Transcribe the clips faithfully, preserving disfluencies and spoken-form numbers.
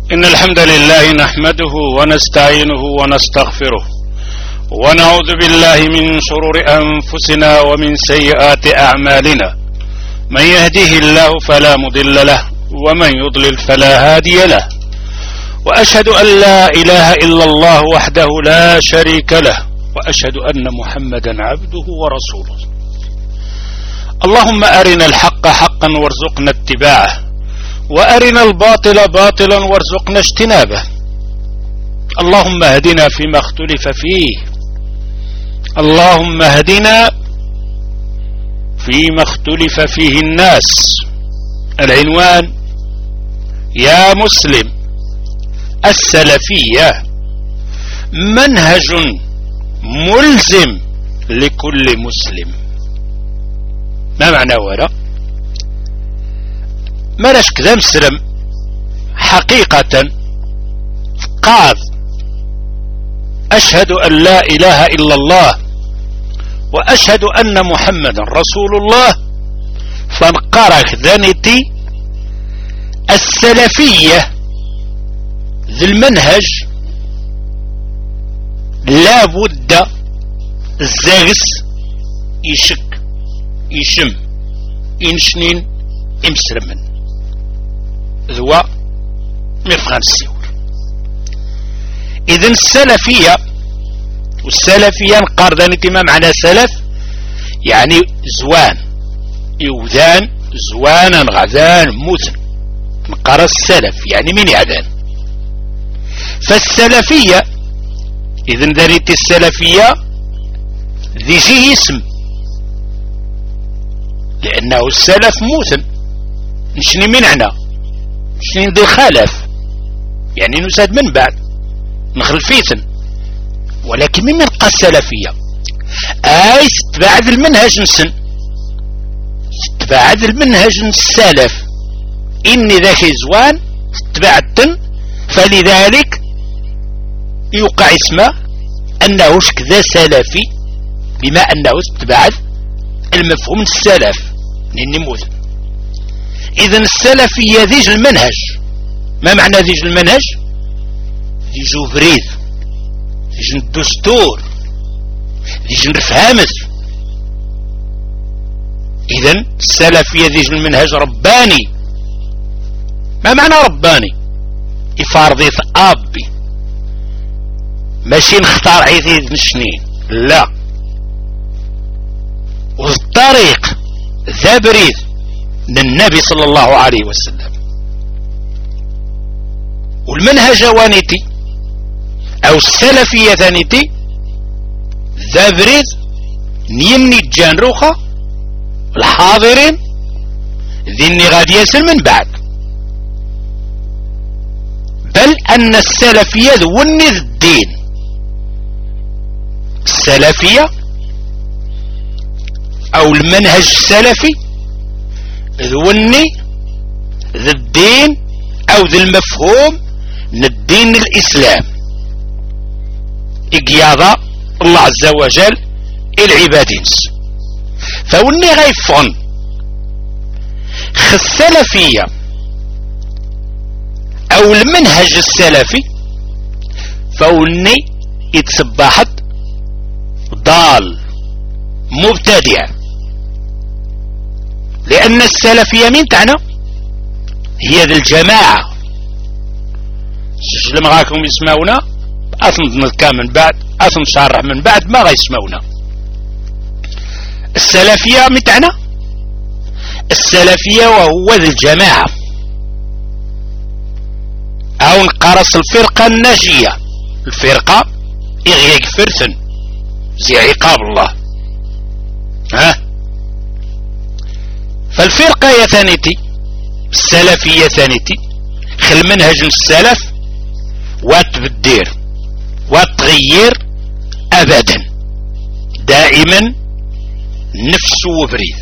إن الحمد لله نحمده ونستعينه ونستغفره ونعوذ بالله من شرور أنفسنا ومن سيئات أعمالنا. من يهده الله فلا مضل له ومن يضلل فلا هادي له، وأشهد أن لا إله إلا الله وحده لا شريك له، وأشهد أن محمدا عبده ورسوله. اللهم أرنا الحق حقا وارزقنا اتباعه، وأرنا الباطل باطلا وارزقنا اجتنابه. اللهم اهدنا فيما اختلف فيه، اللهم اهدنا فيما اختلف فيه الناس. العنوان: يا مسلم، السلفية منهج ملزم لكل مسلم. ما معنى وراء؟ مالاش كذا مسلم حقيقة قاض أشهد أن لا إله إلا الله وأشهد أن محمدا رسول الله، فانقرك ذنتي السلفية ذي المنهج لا بد الزاغس يشك يشم ينشنين امسلمن ذو مفغان السيور. إذن السلفية والسلفية نقاردانيتي ما معنى سلف؟ يعني زوان يوذان زوانا غذان موثن، نقار السلف يعني من يعذان. فالسلفية إذن ذريت السلفية ذي جي اسم، لأنه السلف موثن. نشني من عنا نشني ذي خالف، يعني نساد من بعد نخلفيثن، ولكن من نلقى السلفية اي ستبعد المنهج نسن، ستبعد المنهج السلف، اني ذاك زوان ستبعدتن، فلذلك يوقع اسمه انه كذا سلفي، بما انه ستبعد المفهوم السلف لنموذج. اذن السلفية ذيج المنهج. ما معنى ذيج المنهج؟ ذيج بريد، ذيج الدستور، ذيج الفهامس. اذن السلفية ذيج المنهج رباني. ما معنى رباني؟ افارضيث ابي، ماشي نختار عيثيذ نشنين، لا، والطريق ذا بريد للنبي صلى الله عليه وسلم. والمنهج وانيتي او السلفية ثانيتي ذا بريد نيمني الجانروخة الحاضرين ذيني غادي يسل من بعد. بل ان السلفية ذوني ذا الدين. السلفية او المنهج السلفي ذوني ذا الدين او ذا المفهوم من الدين الاسلام، اقياضة الله عز وجل العبادين. فوني غيفون السلفية او المنهج السلفي فوني يتصبحت ضال مبتدع، لأن السلفية من تعنى هي ذي الجماعة. سجل مغاكم يسمعونا أثن نذكى من بعد، أثن شارح من بعد ما غيسمعونا. السلفية من تعنى السلفية وهو ذي الجماعة، أو نقرص الفرقة الناجية، الفرقة إغيق فرثن زي عقاب الله. ها، فالفرقة يا ثانيتي السلفية ثانيتي خل منهج السلف وتبدير وتغيير أبدا، دائما نفس وبريد.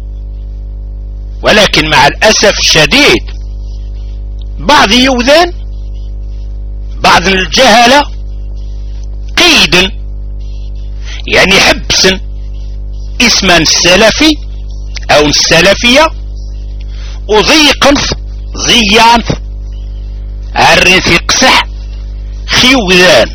ولكن مع الأسف الشديد بعض يوذان بعض الجهلة قيدا، يعني حبسا اسما السلفي او السلفية وضيقا ضيعا عرين في قسح خيوذان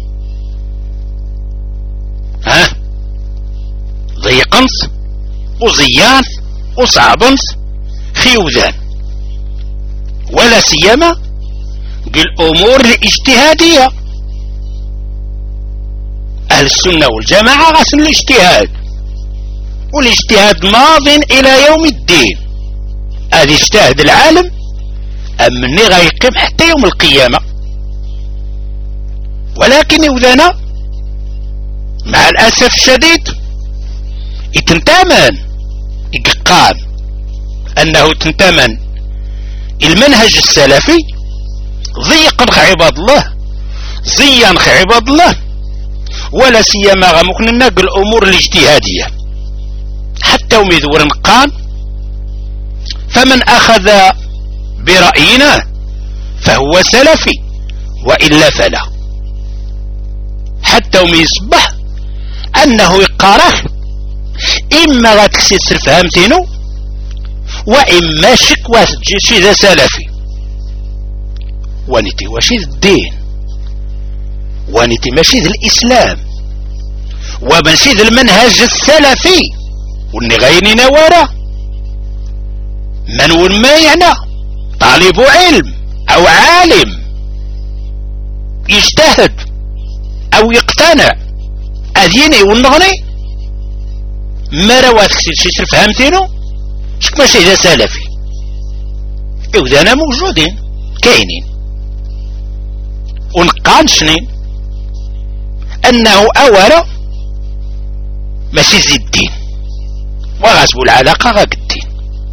ها ضيقنس وزيانث وصعبنس خيوذان، ولا سيما بالأمور الاجتهادية. أهل السنة والجماعة غاسن الاجتهاد، والاجتهاد ماض إلى يوم الدين. هذا اجتهد العالم أمني غيقيم حتى يوم القيامة. ولكن يوذانا مع الأسف الشديد يتنتمن يقام أنه تنتمن المنهج السلفي ضيقا عباد الله، زيان عباد الله، ولا سيما غمكن نقل الأمور الاجتهادية حتى ومذور نقان. فمن أخذ برأينا فهو سلفي، وإلا فلا. حتى وميصبح أنه يقاره إما غتكسر فهمتينو، وإما شكوى تجيشي ذا سلفي. ونتي واشي الدين، ونتي ماشي ذا الإسلام، وماشي ذا المنهج السلفي، وني غينينا ورا من وما يعنى طالب علم أو عالم يجتهد أو يقتنع أذيني ونغني ما روات كسير فهمتينو شك ماشي ذا سلفي. إذا موجودين كاينين ونقان شنين أنه أولا ماشي زي الدين، وغاسبوا العلاقة غاك الدين.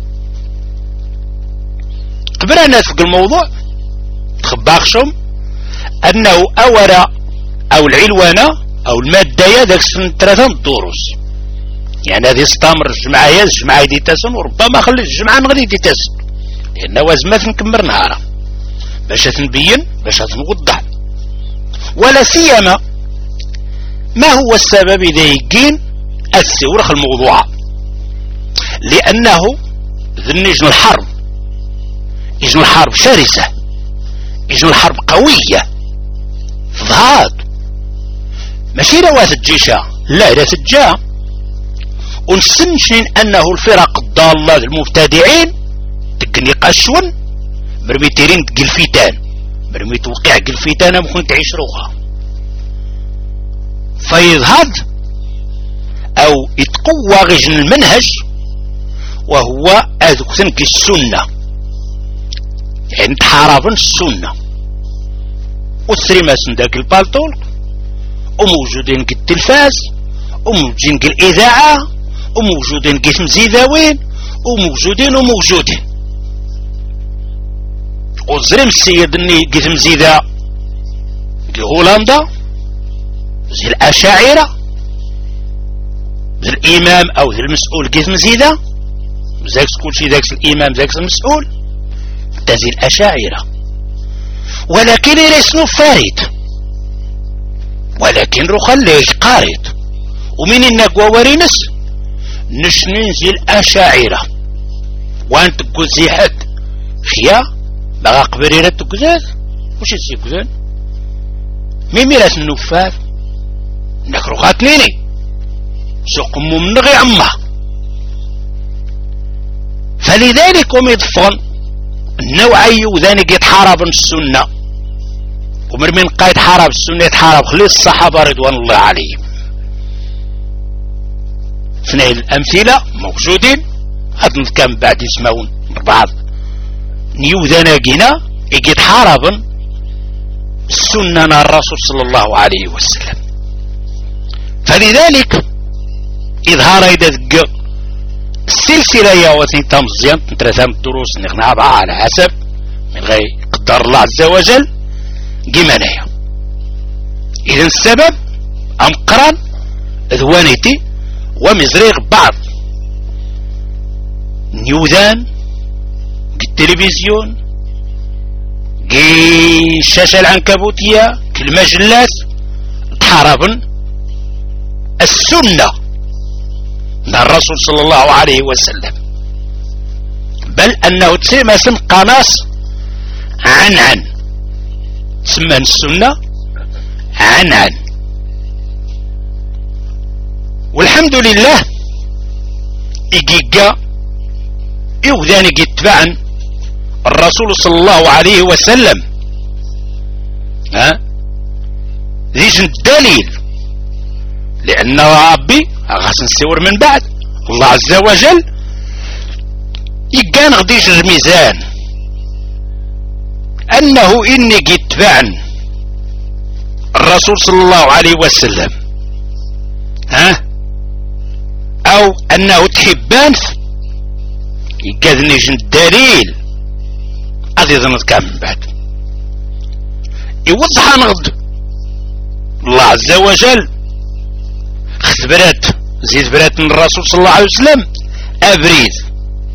قبل أن نسبق الموضوع تخباخشم أنه أولا أو العلوانة أو المادة ذاك سن ثلاثة الدروس، يعني هذه استمر الجمعة يا الجمعة يدي تاسن، وربما خلي الجمعة نغدي يدي تاسن، لأن وازمات نكمر نهارا باش تنبين باش تنوضح. ولا سيما ما هو السبب إذا يقين السورخ الموضوع، لأنه ذنجن الحرب يجن الحرب شرسة، يجن الحرب قوية فضهاد، ماشي روات الجيشة لا إذا تجاه. ونسنشن أنه الفرق الضالة المبتدعين تقني قشون مرمي تيرين قلفيتان، مرمي توقع قلفيتان ممكن تعيش روحها فيظهر أو يتقوى غجن المنهج، وهو أذوك تنقي السنة، يعني تحاربن السنة والثريماس داك البالطول، وموجودين كي التلفاز، وموجودين كي الإذاعة، وموجودين كي مزيداوين، وموجودين وموجودين. وزريم السيد اني كي مزيدا كي هولندا زي الأشاعرة، زي الإمام أو زي المسؤول كي مزيدا، زاك كل شي ذاك الإمام ذاك المسؤول تزي الأشاعرة. ولكن يرسنو فارد، ولكن رخليش قارد، ومن النقوى ورينس نشننزي الأشاعرة وانت تقوزي حد خيا بغا قبريرة تقوزاز وش يسي قوزان ميمي راس النفاذ نكرو خاتنيني سوق من غي عمه. فلذلك هم يضفون النوعي وذانك يتحارب السنة، ومن قايد حارب السنة يتحارب خلي الصحابة رضوان الله عليهم. اثنين الأمثلة موجودين هذا كان بعد يسمعون بعض نيو ذناقنا يجي تحارب السنة الرسول صلى الله عليه وسلم. فلذلك إظهار إذا السلسلة يا وثين تمزيان ثلاثة الدروس نقنع بها على حسب من غير قدر الله عز وجل جمانية. إذن السبب أمقران ذوانيتي ومزريغ بعض نيوذان التلفزيون كي الشاشة العنكبوتية كالمجلات تحاربن السنة من الرسول صلى الله عليه وسلم، بل أنه تسمى سم قناص عن عن تسمى السنة عن عن. والحمد لله إيجيجا يوذاني يتبعن الرسول صلى الله عليه وسلم، ها ذيش الدليل، لأن ربي غاس نسور من بعد الله عز وجل يقان غديش الميزان أنه إني يتبعن الرسول صلى الله عليه وسلم، ها أو أنه تحبان يقاذني جن الدليل هذه ظنت كان من بعد يوضح نغض الله عز وجل اختبرات زيد برات من الرسول صلى الله عليه وسلم أبريز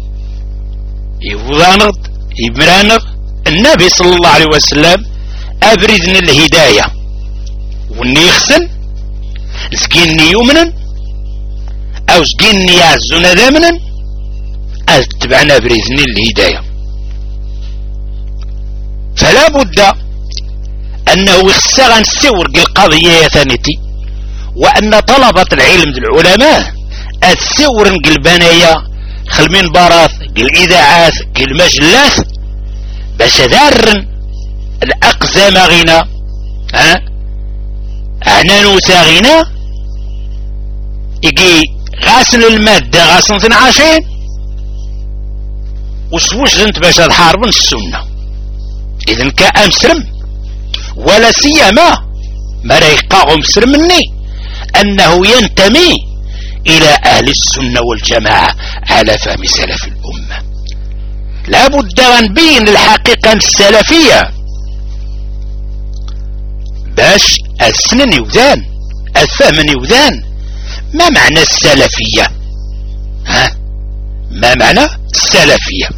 يوضح نغض يبرانغ النبي صلى الله عليه وسلم أبريز من الهداية وني يخسن سكيني يؤمنا أو سكيني يعزون ذامنا أتبعنا بريزني الهداية. فلا بد أنه يخسر نسور القضية ثانيتي، وأن طلبة العلم العلماء السور البنايا خل من براث الإذاعات المجلات باش ذارن الأقزام غنى، ها عنانو ساغنى يجي غاسل المادة غاسل اثنى عشر وسوش زنت باش تحارب السنة. إذن كأمسرم ولا سيما ما ريقاغ مسرم مني أنه ينتمي إلى أهل السنة والجماعة على فهم سلف الأمة. لا بد أن نبين الحقيقة السلفية باش السنن يوذان الفهم يوذان. ما معنى السلفية؟ ها ما معنى السلفية؟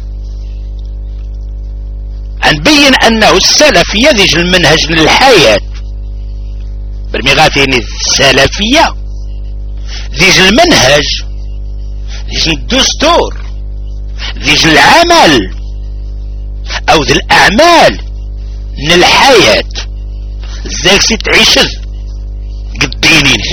نبين أنه السلفية ذيج المنهج للحياة بالمغاثين السلفية ذيج المنهج ذيج الدستور ذيج العمل أو ذي الأعمال من الحياة ازاك ستعيش قدينين.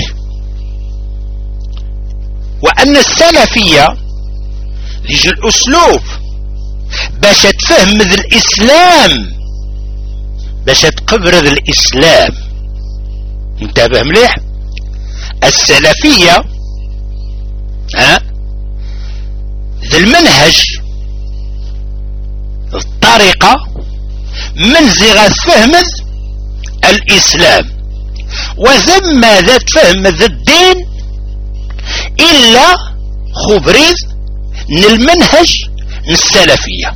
وأن السلفية ذيج الأسلوب باش تفهم ذي الإسلام باش تقبر ذي الإسلام. انتبه مليح، السلفية ها ذي المنهج الطريقة من زغاث فهم الإسلام وزم ذات فهم ذا الدين إلا خبريز من المنهج السلفية.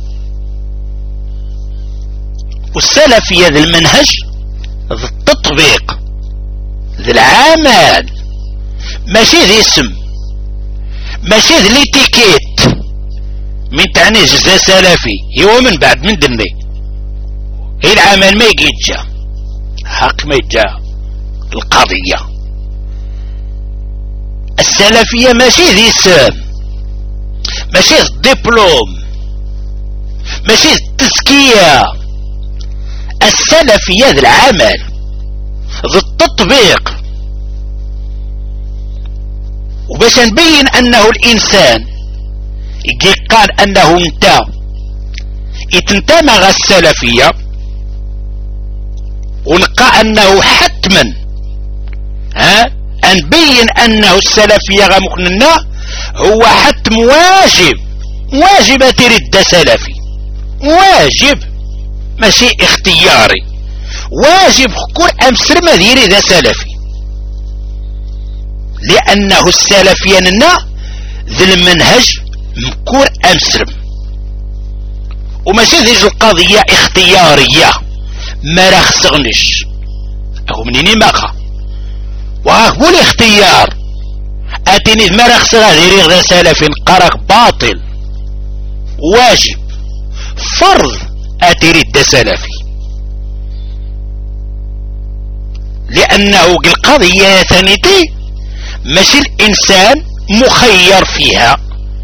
والسلفية ذي المنهج ذي التطبيق ذي العمل ماشي ذي اسم ماشي ذي ليتيكيت من تعني جزء سلفي هو من بعد من دمي هي العمل ما يجي جا حق ما يجا القضية. السلفية ماشي ذي اسم ماشي الدبلوم ماشي التزكية. السلفية ذي العمل ذي التطبيق. وباش نبين أنه الإنسان يجي قال أنه انت يتنتمغ السلفية ونلقى أنه حتما ها نبين أنه السلفية غمكننا هو حتم واجب واجب ترد سلفي واجب ماشي اختياري واجب كل أمسر مدير ذا سلفي. لأنه السلفي أننا ذي المنهج مكور أمسرم وماشي ذي القضية اختيارية ما رخصغنش أو منيني ماخا وهو الاختيار أتني ما رخصغ ذي ذا سلفي قرق باطل واجب فرض أتريد سلفي. لأنه القضية ثانيتي ماشي الإنسان مخير فيها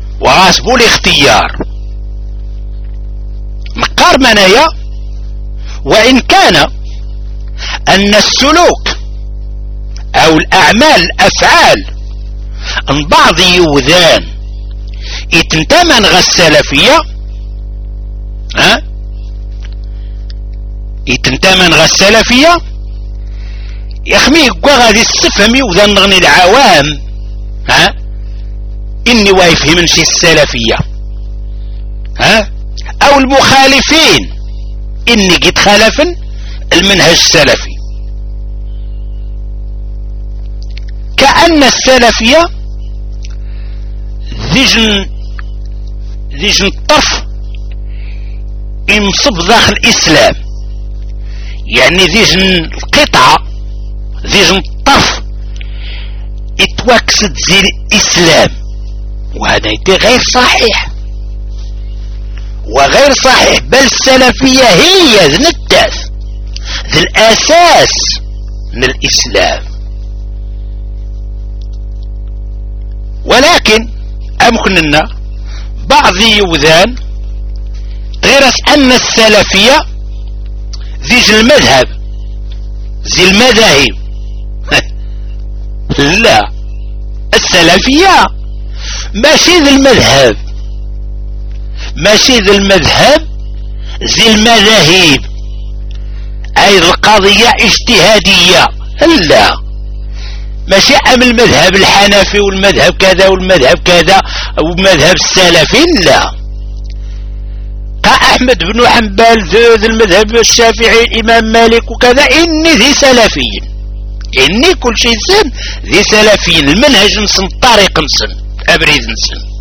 وغاسبو الاختيار. مقار منايا وإن كان أن السلوك أو الأعمال الأفعال ان بعض يوذان يتنتمن غا السلفية ها يتنتمن غا السلفية يخمي قوى غادي السفهم يوذان نغني العوام ها إني وايفهم من شي السلفية ها أو المخالفين إني قد خالفن المنهج السلفي، كأن السلفية ذيجن ذيجن طرف يمصب داخل الإسلام، يعني ذيجن القطعة ذيجن طرف يتواكسد زي الإسلام، وهذا غير صحيح وغير صحيح. بل السلفية هي ذنتاث ذي الأساس من الإسلام. ولكن أمكن لنا بعض يوذان غير أن السلفية ذيج المذهب زي المذاهب لا، السلفية ماشي ذي المذهب ماشي ذي المذهب زي المذاهب، أي القضية اجتهادية لا، ماشي أم المذهب الحنفي والمذهب كذا والمذهب كذا والمذهب السلفي لا. كأحمد بن حنبل ذي المذهب الشافعي الإمام مالك وكذا إني ذي سلفيين، إني كل شيء سن ذي سلفيين، المنهج نسن الطريق نسن أبريد نسن.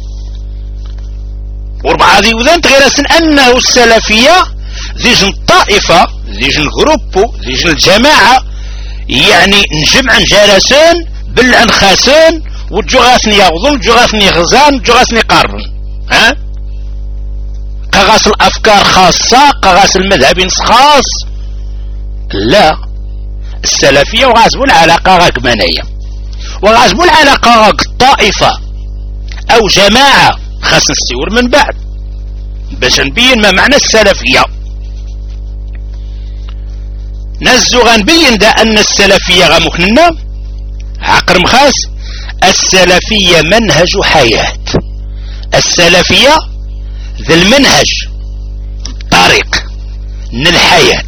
وربعا ذي وذنت غير سن أنه السلفية ذيجن الطائفة ذيجن الغروب ذيجن الجماعة، يعني نجمع جالسون بلعن خاسون وجغاثني يغضون جغاثني غزان جغاثني قارن ها قغاس الأفكار خاصة قغاس المذهب خاص لا. السلفية وغاسبوا العلاقة غاك منايا وغاسبوا العلاقة غاك الطائفة أو جماعة خاص نستور من بعد باش نبين ما معنى السلفية. نزو غنبين دا أن السلفية غمكننا عقر مخاس السلفية منهج حياة، السلفية ذا المنهج طريق من الحياة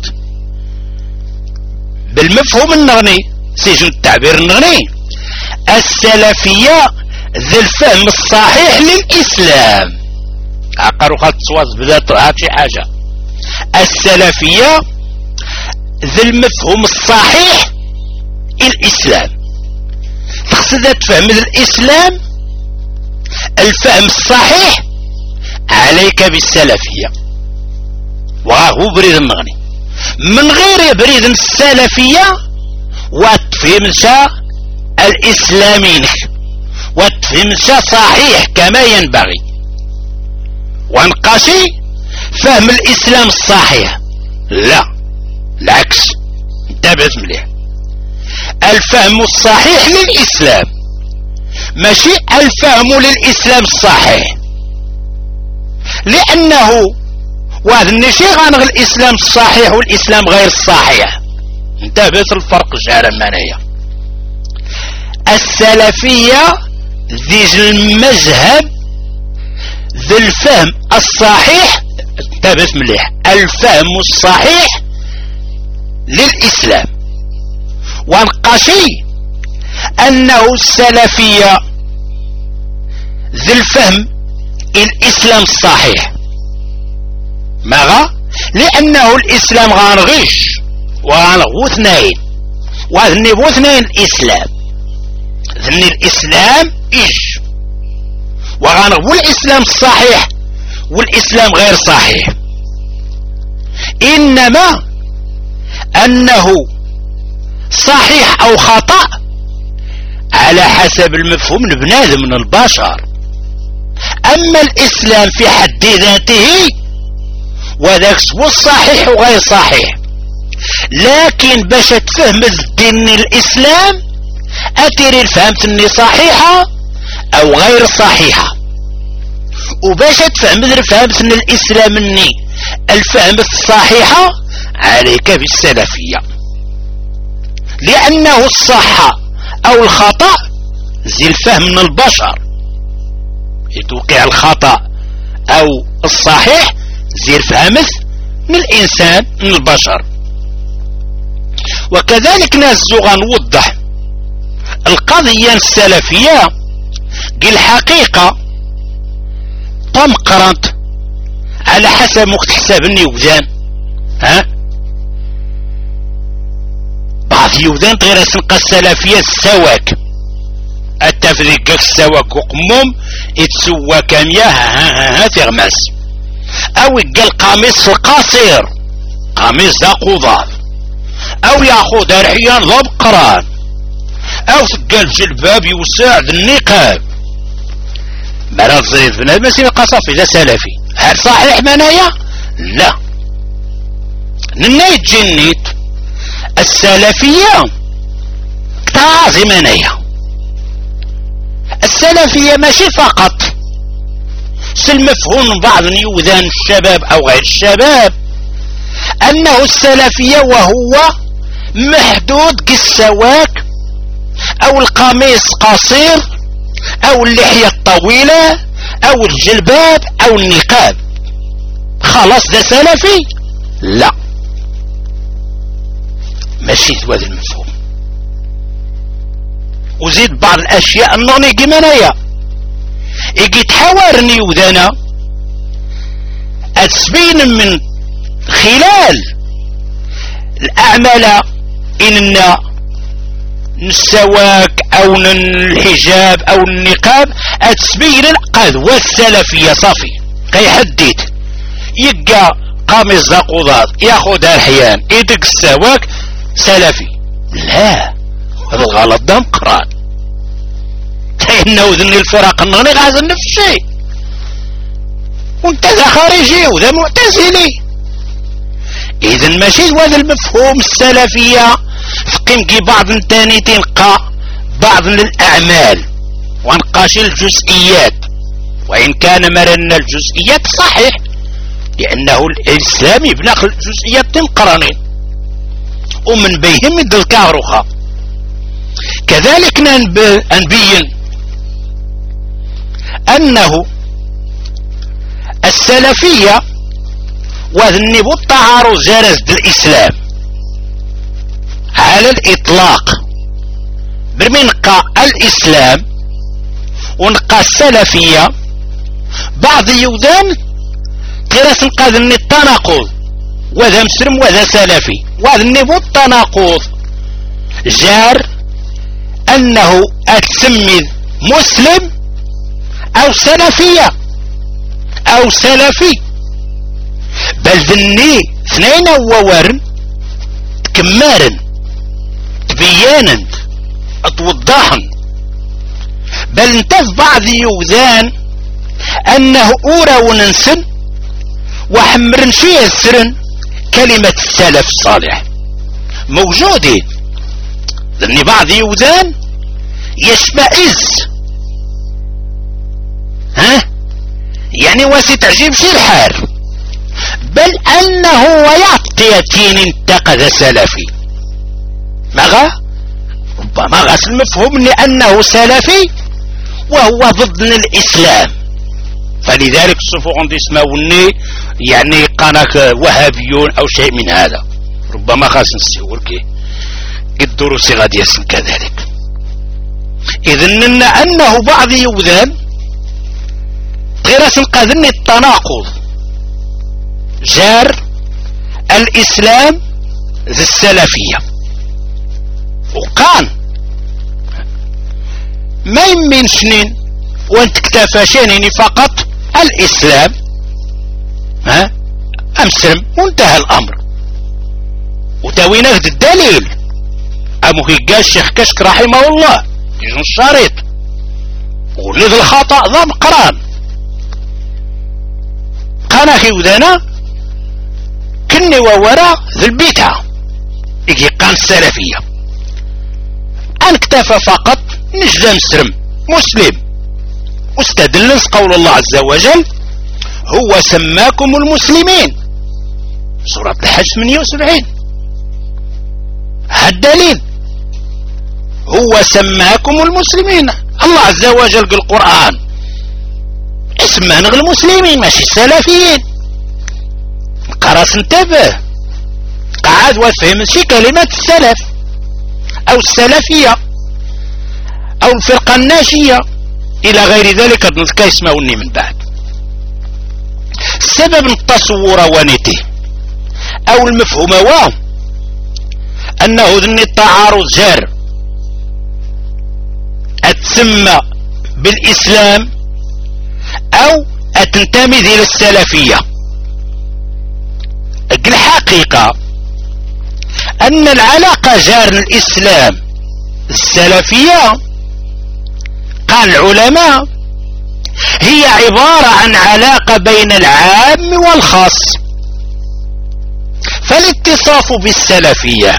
بالمفهوم النغني سيجن التعبير النغني. السلفية ذا الفهم الصحيح للإسلام عقروا خالد صواز بذات هاتي حاجة. السلفية ذا المفهوم الصحيح الإسلام، تقصد تفهم الإسلام الفهم الصحيح عليك بالسلفية. وهو بريد النغني من غير بريد السلفية وتفهم شا الإسلامين وتفهم شا صحيح كما ينبغي، وانقاشي فهم الإسلام الصحيح لا، العكس انتبهت مليح. الفهم الصحيح للإسلام ماشي الفهم للإسلام الصحيح، لأنه وهذا النشي غانغ الإسلام الصحيح والإسلام غير الصحيح. انتبهت الفرق جارا مانايا. السلفية ذي المذهب ذي الفهم الصحيح، انتبهت مليح، الفهم الصحيح للإسلام. وانقشي أنه السلفية ذي الفهم الإسلام الصحيح ماغا، لأنه الإسلام غانغيش وغانغو اثنين وذني بو اثنين الإسلام ذني الإسلام إيش وغانغو الإسلام الصحيح والإسلام غير صحيح، إنما أنه صحيح أو خطأ على حسب المفهوم البنادم من البشر. أما الإسلام في حد ذاته وذاك هو الصحيح وغير صحيح، لكن باش تفهم الدين الإسلام أتري الفهمت أني صحيحة أو غير صحيحة، وباش تفهم الفهمت أن الإسلام أني الفهم الصحيحة عليك بالسلفية، لأنه الصح أو الخطأ زي الفهم من البشر، يتوقع الخطأ أو الصحيح زي الفهم من الإنسان من البشر. وكذلك نازو غنوضح القضية السلفية قل الحقيقة تم قرنت على حسب وقت حساب النيوذان. ها بعض يوذان غير سنقى السلفية السواك التفريق السواك وقموم يتسوى كامية ها ها ها في غماس، او قال قميص القصير قميص ذا قضاض، او ياخذ رحيان ذا بقران، او قال جلباب يوسع النقاب. مرات زريد بن المسيح قصفي ذا سلفي، هل صحيح منايا؟ لا، نناي جنيت السلفية تعازي منايا. السلفية ماشي فقط سالمفهوم بعض يوذان الشباب او غير الشباب انه السلفية وهو محدود كالسواك او القميص قصير او اللحية الطويلة او الجلباب او النقاب خلاص ده سلفي. لا، ماشي هذا المفهوم. وزيد بعض الاشياء انني جمانية اجي تحاورني وذانا اتسبين من خلال الاعمال اننا السواك او الحجاب او النقاب اتسبين قد والسلفية صافي كيحدد يقى قميص ذا قضاض ياخذها الحيان يدق السواك سلفي. لا، هذا الغلط ده مقران، كأنه ذن الفرق النغني غازن نفس الشيء، وانت ذا خارجي وذا معتزلي. اذن ماشي هذا المفهوم السلفية فقيمكي بعض تاني تلقى بعض الاعمال ونقاش الجزئيات، وان كان مرنا الجزئيات صحيح لانه الاسلام يبنى الجزئيات تنقرنين ومن بيهم يد الكاروخة. كذلك نبين انه السلفية وذنب التعارض جرز الاسلام على الاطلاق برمنقى الاسلام ونقى السلفية بعض يوذان ترى نقى ذن التناقض وذا مسلم وذا سلفي وذنب التناقض جار انه اتسمي مسلم او سلفية او سلفي، بل ذني اثنين وورن تكمارن تبيانا اتوضحن، بل انتف بعض يوذان انه اورا وننسن وحمرن شي السرن كلمة السلف الصالح موجودين. ذني بعض يوذان يشمئز ها يعني واسي تعجب شي الحال، بل انه ويعطي يتين انتقد سلفي مغا ربما غاس المفهوم لانه سلفي وهو ضد الاسلام، فلذلك صفوا عندي اسماوني يعني قناك وهابيون او شيء من هذا، ربما خاص نسيور كي الدروس غادي يسن كذلك. اذن انه بعض يوذان غير سنقذن التناقض جار الاسلام ذي السلفية، وقان ما يمين سنين وانت اكتفى شيني فقط الاسلام ها امسلم وانتهى الامر. وتاوينا الدليل امو هيقا الشيخ كشك رحمه الله يجون الشريط ولذ الخطأ ذا مقران قانا خيوذانا كني وورا ذي البيتها يجي قان السلفية ان اكتفى فقط نجد مسلم مسلم واستدل قول الله عز وجل هو سماكم المسلمين سورة الحج ثمانية وسبعين. هذا الدليل. هو سماكم المسلمين. الله عز وجل قال القرآن اسمعنا المسلمين ماشي السلفيين. قراص انتبه قعد وفهم شي كلمة السلف او السلفية او الفرقة الناجية الى غير ذلك نذكر يسمعوني من بعد. السبب التصور ونيته او المفهوم هو انه ذني التعارض جار اتسمى بالاسلام او اتنتمي الى السلفية. الحقيقة ان العلاقة جار الاسلام السلفية قال العلماء هي عبارة عن علاقة بين العام والخاص. فالاتصاف بالسلفية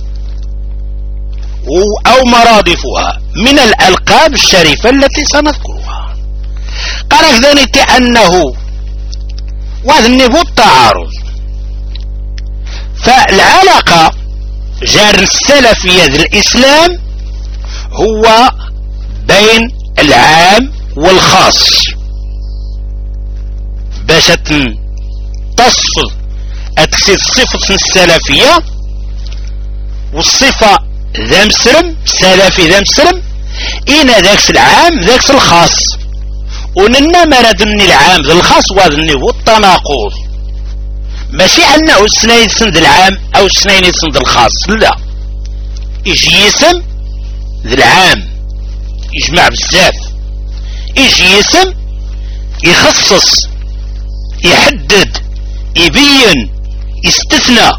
او مرادفها من الالقاب الشريفة التي سنذكرها قال ذلك انه وذنب التعارض. فالعلاقة جار السلفية الاسلام هو بين العام والخاص باش تصف اتكسيد صفة السلفية والصفة ذا مسرم سلفي ذا مسرم إنا ذاكس العام ذاكس الخاص. وننا مردني العام ذا الخاص وذني هو التناقض. ماشي أنه السنين يسند العام أو السنين يسند الخاص، لا. يجي يسم ذا العام يجمع بزاف، يجي يسم يخصص يحدد يبين يستثنى.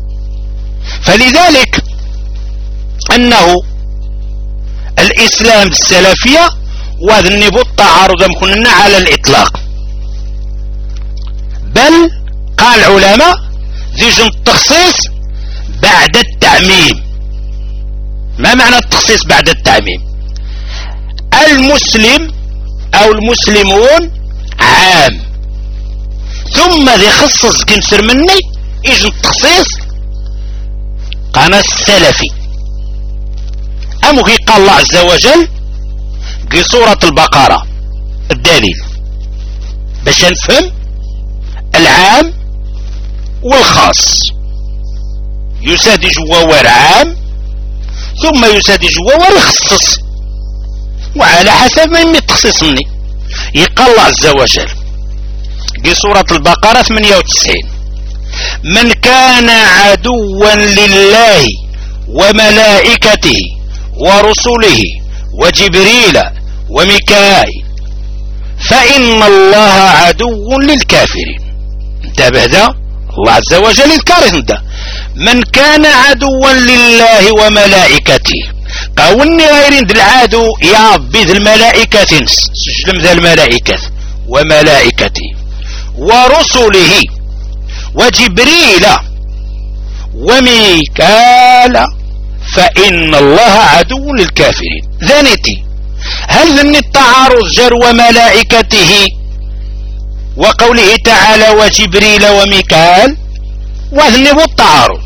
فلذلك أنه الإسلام السلفية وذنب التعارض يمكننا على الإطلاق. بل قال العلماء ذيجن التخصيص بعد التعميم. ما معنى التخصيص بعد التعميم؟ المسلم أو المسلمون عام ثم ذي خصص كنسر مني يجن التخصيص قناة السلفي. أمو كي قال الله عز وجل في سورة البقرة الدليل باش نفهم العام والخاص. يسادي جوار عام ثم يسادي جوار يخصص وعلى حسب ما يمي تخصيصني. يقال الله عز وجل في سورة البقرة ثمانية وتسعين من كان عدوا لله وملائكته ورسله وجبريل وميكائيل فإن الله عدو للكافرين. انتبه ذا الله عز وجل يذكر ده من كان عدوا لله وملائكته قاولني غيرين ذي العدو يا ربي ذي الملائكة سجلم ذا الملائكة وملائكته ورسله وجبريل وميكال فإن الله عدو للكافرين. ذانتي هل ذن التعارض جر وملائكته وقوله تعالى وجبريل وميكال وذنب التعارض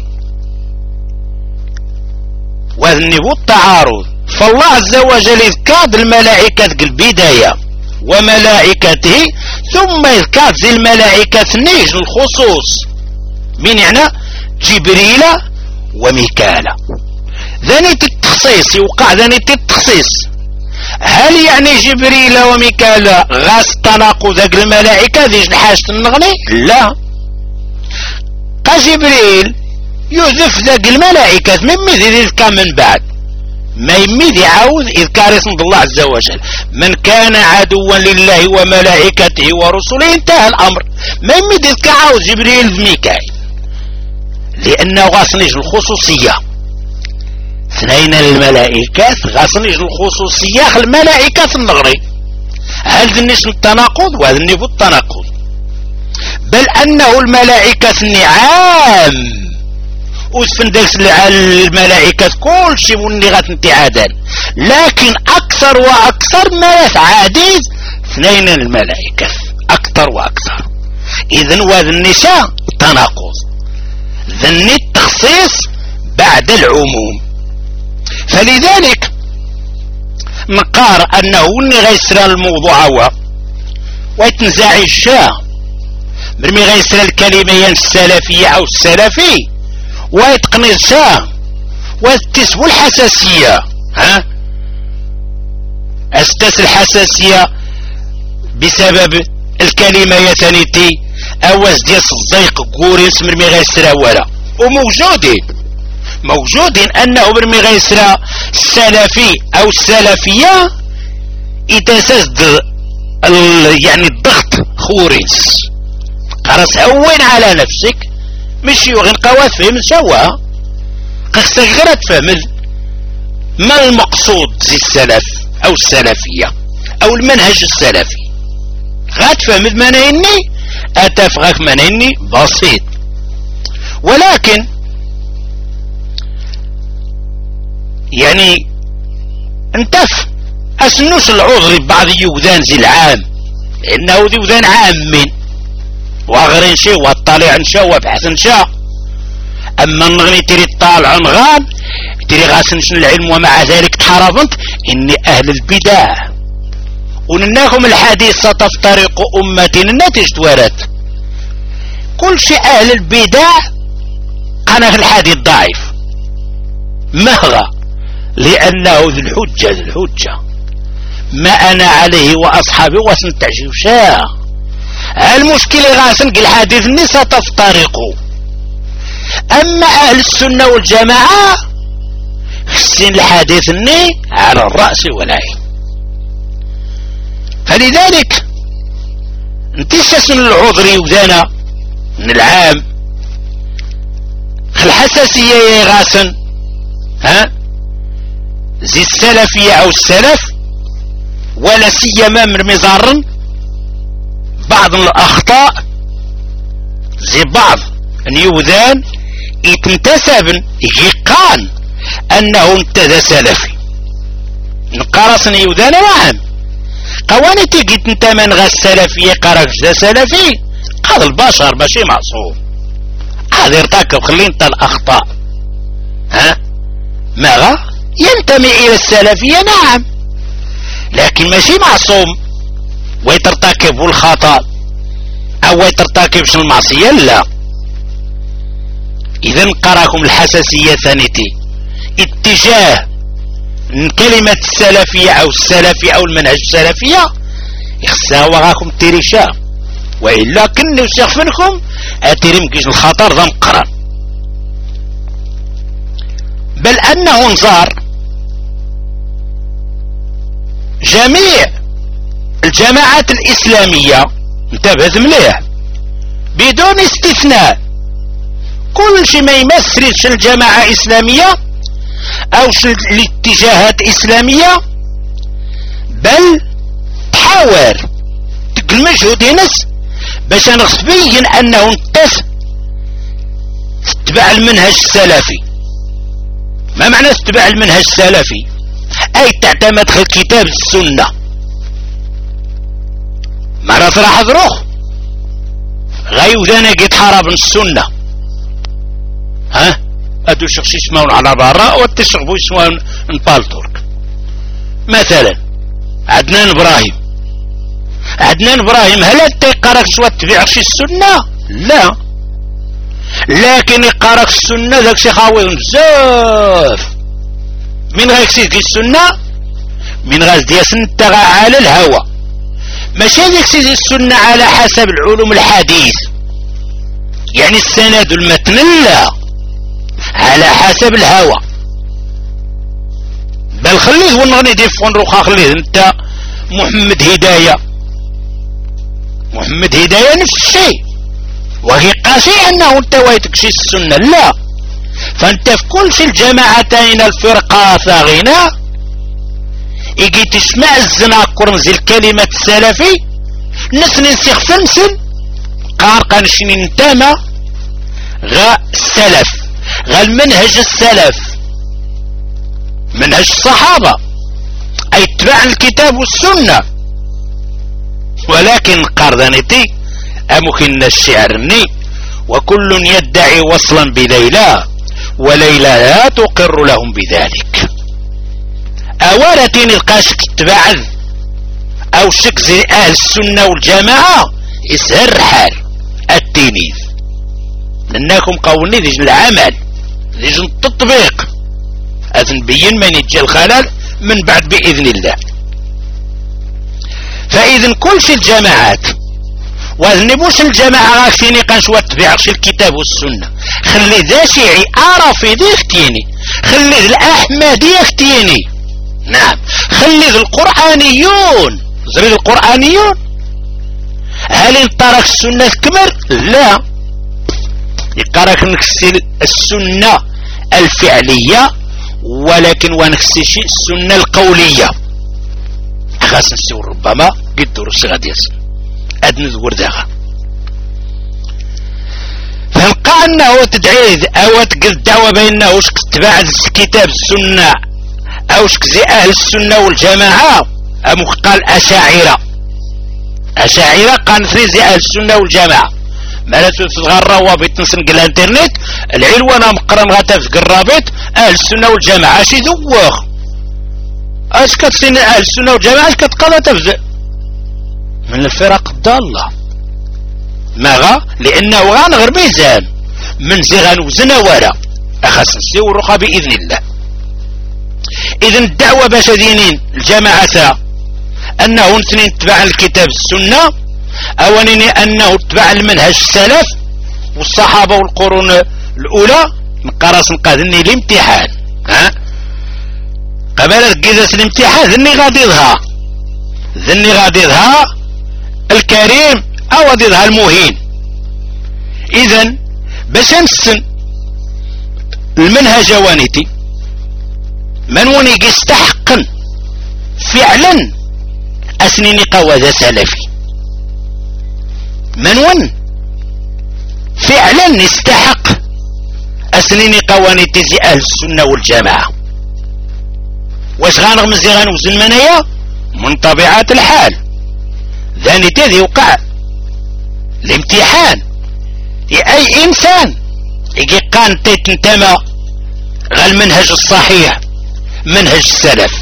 وذنب التعارض. فالله عز وجل يذكر الملائكة البداية وملائكته ثم يذكر ذي الملائكة نيج الخصوص من يعني جبريل وميكال. ذنيت التخصيص يوقع ذنيت التخصيص. هل يعني جبريل وميكال غاس تناقض ذاك الملائكة ذي حاجة النغني؟ لا. قجبريل يذف ذاك الملائكة مما ذي يذكر من بعد ما يميد يعاود إذكار اسم الله عز وجل من كان عدوا لله وملائكته ورسله انتهى الأمر. ما يميد يذكر عاود جبريل وميكائيل لأنه غاصنيج الخصوصية. اثنين الملائكة غاصنيج الخصوصية الملائكة النغري. هل ذنش التناقض وذنب التناقض بل أنه الملائكة النعام وسفن داكس الملائكة كل شيء مني غتنتعادان لكن أكثر وأكثر ما يتعاديز اثنين الملائكة أكثر وأكثر. إذن وهذا النساء تناقض ذني التخصيص بعد العموم. فلذلك نقار انه اللي غيسرى الموضوع هو ويتنزعج الشاه برمي غيسرى الكلمة ين السلفية او السلفي ويتقني الشاه وتسبو الحساسية. ها استس الحساسية بسبب الكلمة يتنيتي اواز ديال الزيق كوريس مرمي غيسرى ولا وموجودين موجودين انه برمي غيسرى السلفي او السلفية يتسد يعني الضغط خوريس خلاص هون على نفسك مش يغن قوات فهم سوا خصك غير تفهم ما المقصود زي السلف او السلفية او المنهج السلفي غاتفهم منيني اتفغك منيني بسيط. ولكن يعني انتف اسنوش العذر ببعض يوذان زي العام لانه ذي وذان عام من واغرين شي والطالع نشا وابحث نشا. اما نغني تري الطالع نغان تري غاسنش العلم ومع ذلك تحرفنت اني اهل البدع ونناكم الحديث ستفترق امتي الناتج توارت كل شيء اهل البدع انا في الحديث ضعيف مهغى لانه ذي الحجة ذي الحجة ما انا عليه واصحابي وسنتعجب شاه. المشكلة غاسن قل الحديث اني ستفترقوا. اما اهل السنة والجماعة خسين الحديث اني على الرأس والعين. فلذلك انتشسن العذري وذانا من العام الحساسية يا غاسن ها زي السلفية او السلف ولا سيما من مزارن بعض الاخطاء زي بعض اليوذان يتنتسب يقان انه انتدى سلفي نقارسن يوذان نعم قواني تيجي انت من غا السلفية قارك جدا سلفي هذا البشر ماشي معصوم هذا يرتكب خلي انت الاخطاء ها ماذا ينتمي الى السلفية نعم لكن ماشي معصوم ويترتكب الخطأ او يترتكبش المعصية لا. اذا قراكم الحساسية ثانيتي اتجاه كلمة السلفية او السلفي او المنهج السلفية يخسها وراكم تيريشا وإلا كنو سيغفنكم اتيري مكيش الخطر ذا مقرن. بل انه نزار جميع الجماعات الاسلامية انتبهت مليح بدون استثناء كل شيء ما يمثلش الجماعة اسلامية او الاتجاهات اسلامية بل تحاول تقل مجهود ينس باش نخبين انه انتس تتبع المنهج السلفي. ما معنى تتبع المنهج السلفي؟ اي تعتمد في الكتاب السنة مرة راح ظروخ غايو ذانا قد حرب السنة ها ادو شخص يسمون على برا والتشغبو يسمون نبالتورك. مثلا عدنان ابراهيم عدنان ابراهيم هل انت يقارك سوا تبيعش السنة؟ لا لكن يقارك السنة ذاك شي خاوي بزاف من غير كسيك السنة من غير دياس انت على الهوى ماشي ذيك سيدي السنة على حسب العلوم الحديث يعني السند والمتن لا على حسب الهوى. بل خليه ونغني ديفون روخا خليه انت محمد هداية محمد هداية نفس الشيء وهي قاسي انه انت ويتكشي السنة لا. فانت في كل شيء الجماعتين الفرقة ثاغنة يجي تسمع الزناقر نزل كلمة السلفي نسن نسيخ فنسن قارقا نشنين تاما غا السلف غا المنهج السلف منهج الصحابة اي اتباع الكتاب والسنة. ولكن قردانيتي امكن الشعرني وكل يدعي وصلا بليلى وليلى لا تقر لهم بذلك. أولتين القاشك تبعد أو شك زي أهل السنة والجماعة يسهر حال التينيذ لأنكم قولني ذي العمل ذي التطبيق أذن بين من يجي الخلل من بعد بإذن الله. فإذن كل شي الجماعات وأذن بوش الجماعة غاكتيني قنشوة تبيعش الكتاب والسنة خلي ذا شيعي عرفي ذي اختيني خلي ذا الأحمدي اختيني نعم خلي ذا القرآنيون زريد القرآنيون هل انطرق السنة كمر؟ لا يقرأك نكسي السنة الفعلية ولكن ونكسي شيء السنة القولية خاص نسيو ربما قد درس غادي يسن أدن ذور داغا فنلقى أنه تدعيد أو تقل الدعوة بينه وش تبعد كتاب السنة أو شك زي أهل السنة والجماعة أم قال أشاعرة أشاعرة قال زي أهل السنة والجماعة مالتو في الروابط نسنق الانترنت العلوانة مقرم غاتا في الرابط أهل السنة والجماعة شي ذوخ اش كتسين أهل السنة والجماعة اش كتقضى تفزع من الفرق الضالة ماغا لأنه غانغر ميزان من زغان وزنا ورا أخاس نسيو الرقى بإذن الله. إذن الدعوة باش دينين الجماعة أنه اثنين تبع الكتاب السنة أولين أنه تبع المنهج السلف والصحابة والقرون الأولى نقراس نقاذني الامتحان ها قبل قيدة الامتحان ذني غادي يظهر ذني غادي يظهر الكريم أو غادي يظهر المهين. إذن باش نسن المنهج وانيتي من وني يستحق فعلا أسنيني قوازة سلفي من ون فعلا يستحق أسنيني قواني تزي أهل السنة والجماعة واش غانغ مزي غانوزن منايا من طبيعة الحال ذاني تذي وقع الامتحان لأي إنسان يجي قان تنتمى غا المنهج الصحيح منهج السلف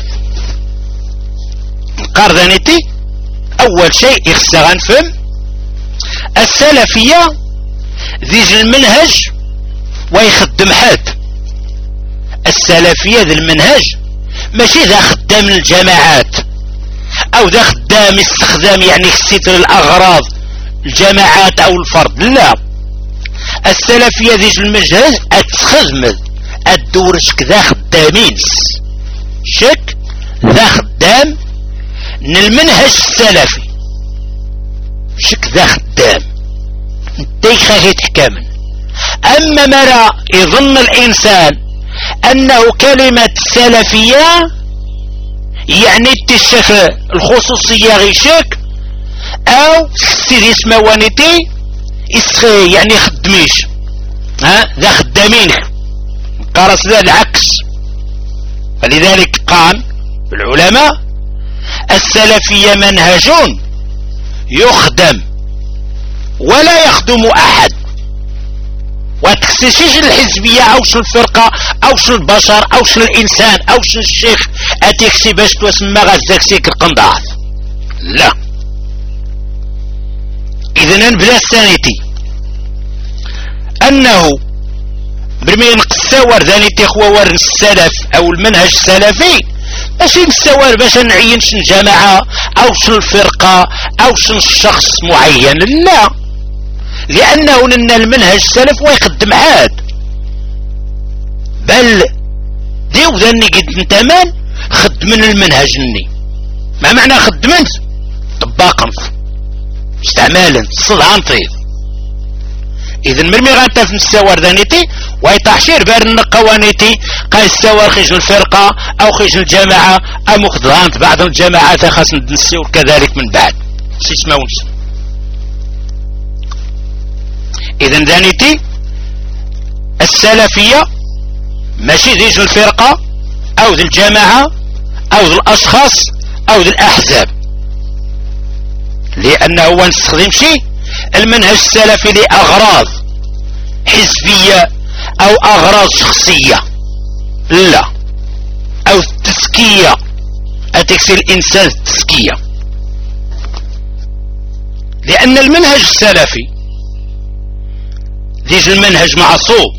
نقار ذانيتي أول شيء يخصى غنفهم السلفية ذي المنهج ويخدم حد السلفية ذي المنهج ماشي ذا خدام الجماعات او ذا خدام استخدام يعني ستر الاغراض الجماعات او الفرد لا السلفية ذي المنهج اتخدم الدورش كذا خدامين شك ذا خدام من المنهج السلفي شك ذا خدام ديخه يتحكمن. اما مرة يظن الانسان انه كلمة سلفية يعني تشف الخصوصية غيشك او سيدي اسمه وانيتي اسخي يعني خدميش ها ذا خدامين قرص ذا العكس. فلذلك قال العلماء السلفية منهج يخدم ولا يخدم احد وتكسيش الحزبية او شو الفرقة او شو البشر او شو الانسان او شو الشيخ اتكسي باش تسمى غزاكسيك القنضاض لا. اذن بلا الثانيتي انه برمي نقصور ذانيتي خوا ورن السلف او المنهج السلفي ماشي نستوار باش نعين شن جماعة او شن الفرقة او شن الشخص معين لا لانه لنا المنهج السلف ويخدم عاد بل ديو ذاني قد انتمان خدمن المنهج ني ما معنى خدمن طباقا استعمالا صدعا طيب. اذا مرمي غانتا في السوار ذانيتي ويتحشير بارن قوانيتي قاي السوار خيج الفرقة او خيج الجماعة او مخضرانت بعض الجماعات خاص ندنسيو كذلك من بعد سيسماونش. اذا ذانيتي السلفية ماشي ذيج الفرقة او ذي الجماعة او ذي الاشخاص او ذي الاحزاب لانه هو نستخدم شيء المنهج السلفي لأغراض حزبية أو أغراض شخصية، لا، أو التزكية، أتكسي الإنسان التزكية. لأن المنهج السلفي ديج المنهج معصوم.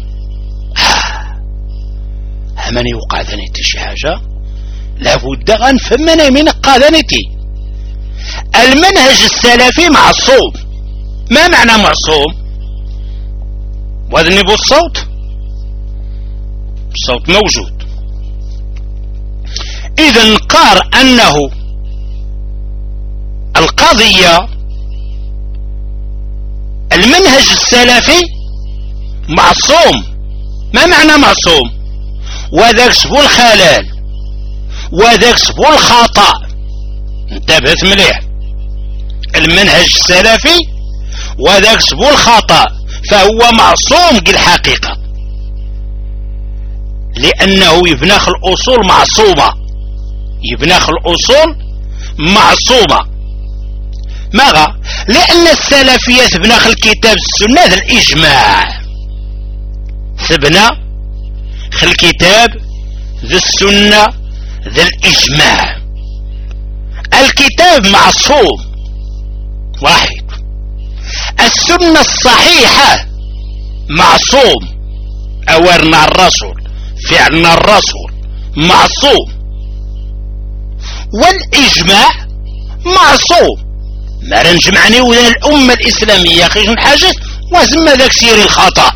من يوقع ذنيتي شي حاجة لابد غنفهم أنا من قاذنتي. المنهج السلفي معصوم. ما معنى معصوم؟ وذنب الصوت، الصوت موجود. إذا قال أنه القضية المنهج السلفي معصوم. ما معنى معصوم؟ وذاك سبو الخلال وذاك سبو الخطأ. انتبهت مليح، المنهج السلفي وذاك سبو الخطأ فهو معصوم بالحقيقة، لأنه يبناخ الأصول معصومة، يبناخ الأصول معصومة. ماذا؟ لأن السلفية تبناخ الكتاب السنة ذا الإجماع، تبنى خ الكتاب ذا السنة ذا الإجماع. الكتاب معصوم واحد، السنة الصحيحة معصوم، أورنا الرسول فعلنا الرسول معصوم، والإجماع معصوم. ما رنجمعني وذا الأمة الإسلامية خيش حاجة وزم ذاك سيري الخطأ.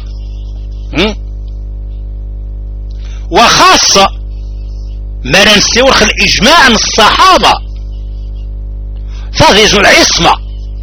وخاصة ما رنستورخ الإجماع من الصحابة فغيزوا العصمة.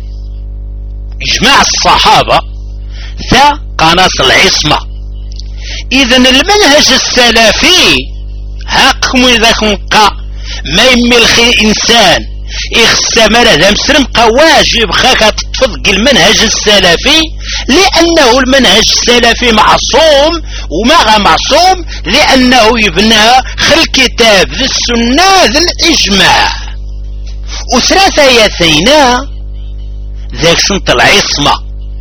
إجماع الصحابة ذا قناص العصمة. إذا المنهج السلفي هاكم إذا كنقا ما يملخي الإنسان إخسامر ذا مسلم قواجب خاكا تطفق المنهج السلفي، لأنه المنهج السلفي معصوم. وما معصوم لأنه يبنى خل الكتاب ذي السنة ذي الإجماع. وثلاثة يثينا ذاك سنة العصمة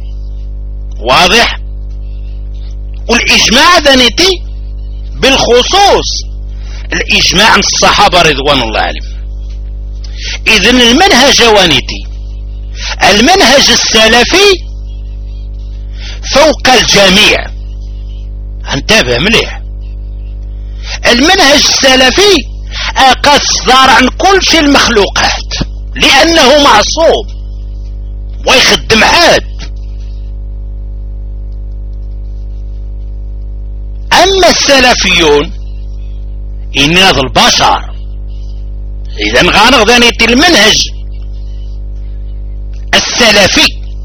واضح. والإجماع ذنيتي بالخصوص الإجماع عن الصحابة رضوان الله عليهم. إذن المنهج وانيتي المنهج السلفي فوق الجميع. انتبه مليح، المنهج السلفي قد صدر عن كل شيء المخلوقات لأنه معصوم ويخدم عاد. أما السلفيون إن هذا البشر. إذا غانغ المنهج السلفي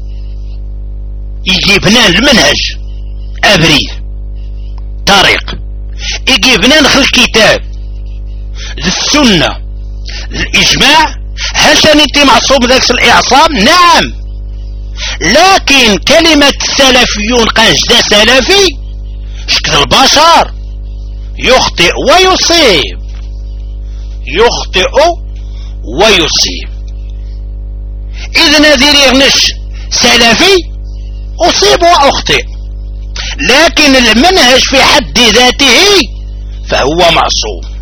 يجيبنا المنهج أبريد طريق، يجيبنا نخل الكتاب السنة الإجماع. هل تنتي معصوم ذاك الإعصام؟ نعم، لكن كلمة السلفيون قاجدة سلفي شكل البشر يخطئ ويصيب، يخطئ ويصيب. إذن هذه يغنش سلفي أصيب وأخطئ، لكن المنهج في حد ذاته فهو معصوم.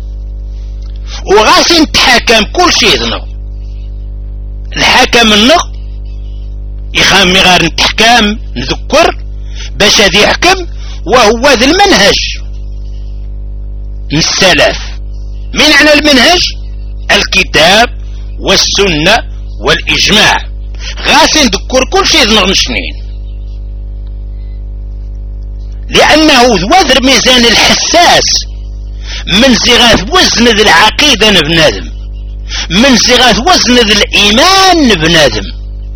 وغاس نتحكم كل شيء ذنو الحكم النق يخامي غير نتحكم نذكر باش هذا يحكم، وهو ذا المنهج من السلف. من معنى المنهج؟ الكتاب والسنة والإجماع. غاس نذكر كل شيء ذنو نشنين، لأنه وذر ميزان الحساس من صيغة وزن ذي العقيدة بنادم، من صيغة وزن ذي الإيمان بنادم،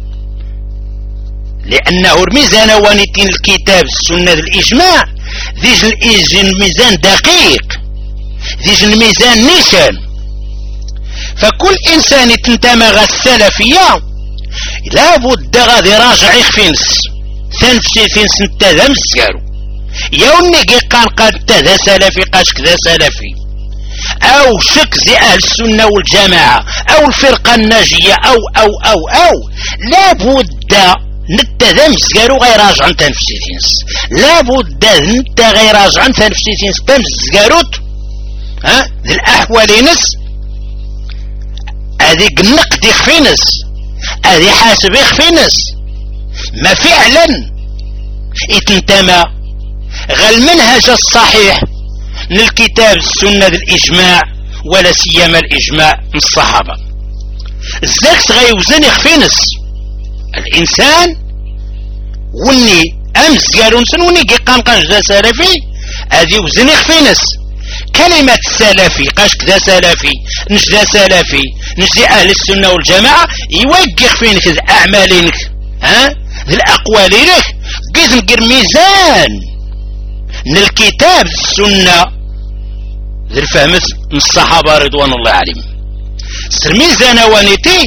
لأنه الميزان وانتين الكتاب السنة ذي الإجماع ذيج الميزان دقيق، ذيج الميزان نيشان. فكل إنسان تنتمى غا السلفية لابد غادي راجع يخفينس ثنفسي فينس نتا مسكارو يوني قان قاد تذا سلفي قاش كذا سلفي او شك زي اهل السنة والجماعة او الفرقة الناجية او او او او لابد نتا ذا مزقارو غيراجع انت نفسيتينس لابد نتا غيراجع انت نفسيتينس بمزقاروت ها ذي الاحوالينس هذه النقد يخفينس هذه حاسب يخفينس ما فعلا يتنتمى غير المنهج الصحيح من الكتاب السنة الإجماع ولا سيما الإجماع من الصحابة الزاكس غيوزن يخفينس الإنسان وني أمس قالوا نسن وني قيقان قاش ذا سلفي هذه وزن يخفينس كلمة سلفي قاش كذا سلفي نش ذا سلفي نش ذي أهل السنة والجماعة يوقع فينك ذي أعمالينك ها ذي الأقوالينك قيزم قير ميزان من الكتاب السنة ذي الفهم من الصحابة رضوان الله عليهم سر ميزان وانيتي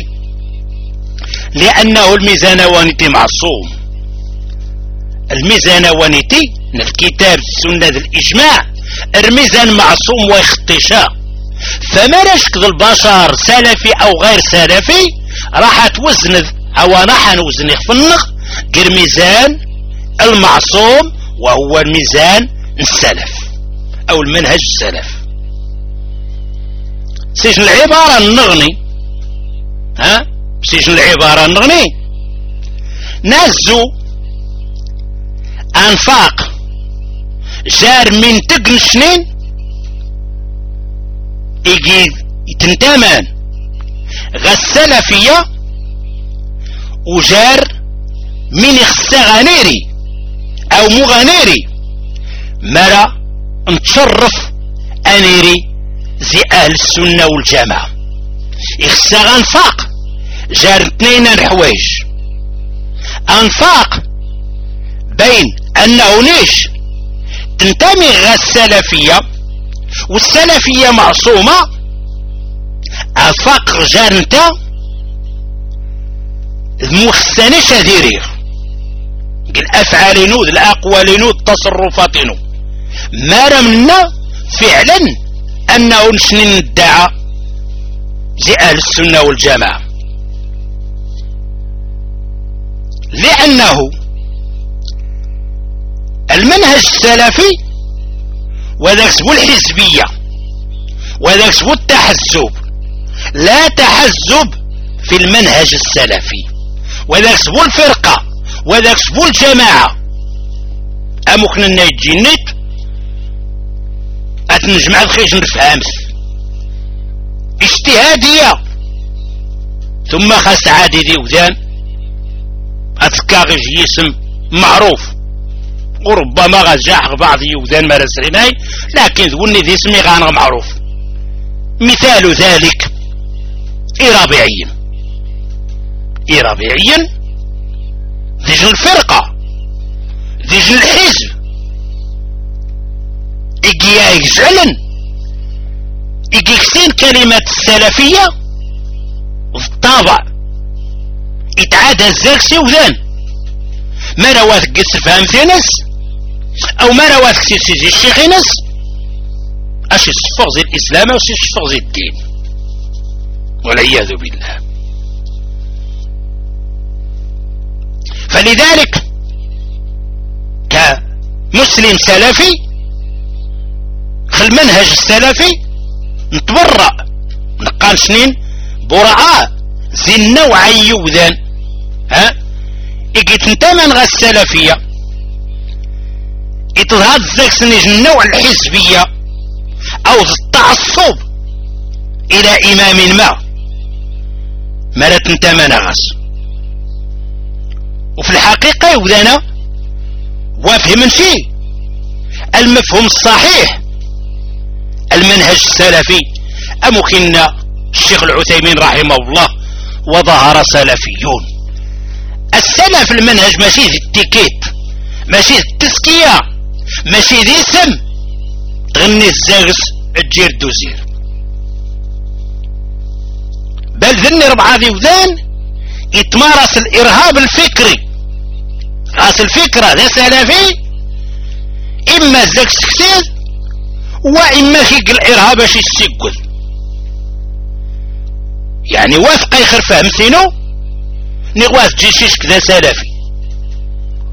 لأنه الميزان وانيتي معصوم الميزان وانيتي من الكتاب السنة ذي الإجماع الميزان معصوم واختشاء فما رشك ذي البشر سلفي أو غير سلفي راح توزن أو راح نوزن يخفنخ غير ميزان المعصوم وهو الميزان السلف أو المنهج السلف سيجن العبارة النغني ها سيجن العبارة النغني نازو أنفاق جار من تقن شنين يجي يتنتمان غسلفية وجار من يخصى غنيري او مغنيري مرا نتشرف انيري زي اهل السنة والجماعة يخصى غنفاق جار اثنين الحوايج انفاق بين انه نيش تنتمي غا السلفية والسلفية معصومة افاق جار نتا المخسنش هذيريه الافعالينو الاقوالينو التصرفاتينو ما رمنا فعلا انه نشني ندعى زي اهل السنة والجماعة لانه المنهج السلفي وذاك سبو الحزبية وذاك سبو التحزب لا تحزب في المنهج السلفي وذاك سبو الفرقة وذاك سبو الجماعة امكن ان يجينيت اتنجمع الخيش نفهمس اجتهادية ثم خاص عادي دي وذان اتكاغج اسم معروف وربما غجاح بعض يوذان مرسريناي لكن ذوني ذي اسمي غانغ معروف مثال ذلك إرابعيا إرابعيا ذيجن الفرقة ذيجن الحزب إجيا يجعلن إجيكسين كلمة السلفية بالطابع إتعاد الزاكسي وذان ما روات قس فهم في ناس او ما روات كسيسي الشيخ ناس اش يصفغ زي الاسلام او يصفغ زي الدين والعياذ بالله فلذلك كمسلم سلفي في المنهج السلفي نتبرأ نقال سنين براء زي النوعي يوذان ها إجي تنتمن غا السلفية إتظهر ذاك سنيج النوع الحزبية أو التعصب إلى إمام ما ما لا تنتمن غاس وفي الحقيقة يوذانا وافهم شيء المفهوم الصحيح المنهج السلفي أمكن الشيخ العثيمين رحمه الله وظهر سلفيون السلف المنهج ماشي ذي التيكيت ماشي ذي التسكية ماشي ذي اسم تغني الزاغس الجير دوزير بل ذني ربعة ذي وذان يتمارس الإرهاب الفكري راس الفكرة ذا سلفي إما الزاك سكسيز وإما كيق الإرهاب باش يسيقل يعني وافق يخر فهم سينو نغواز جيشيش كذا سلفي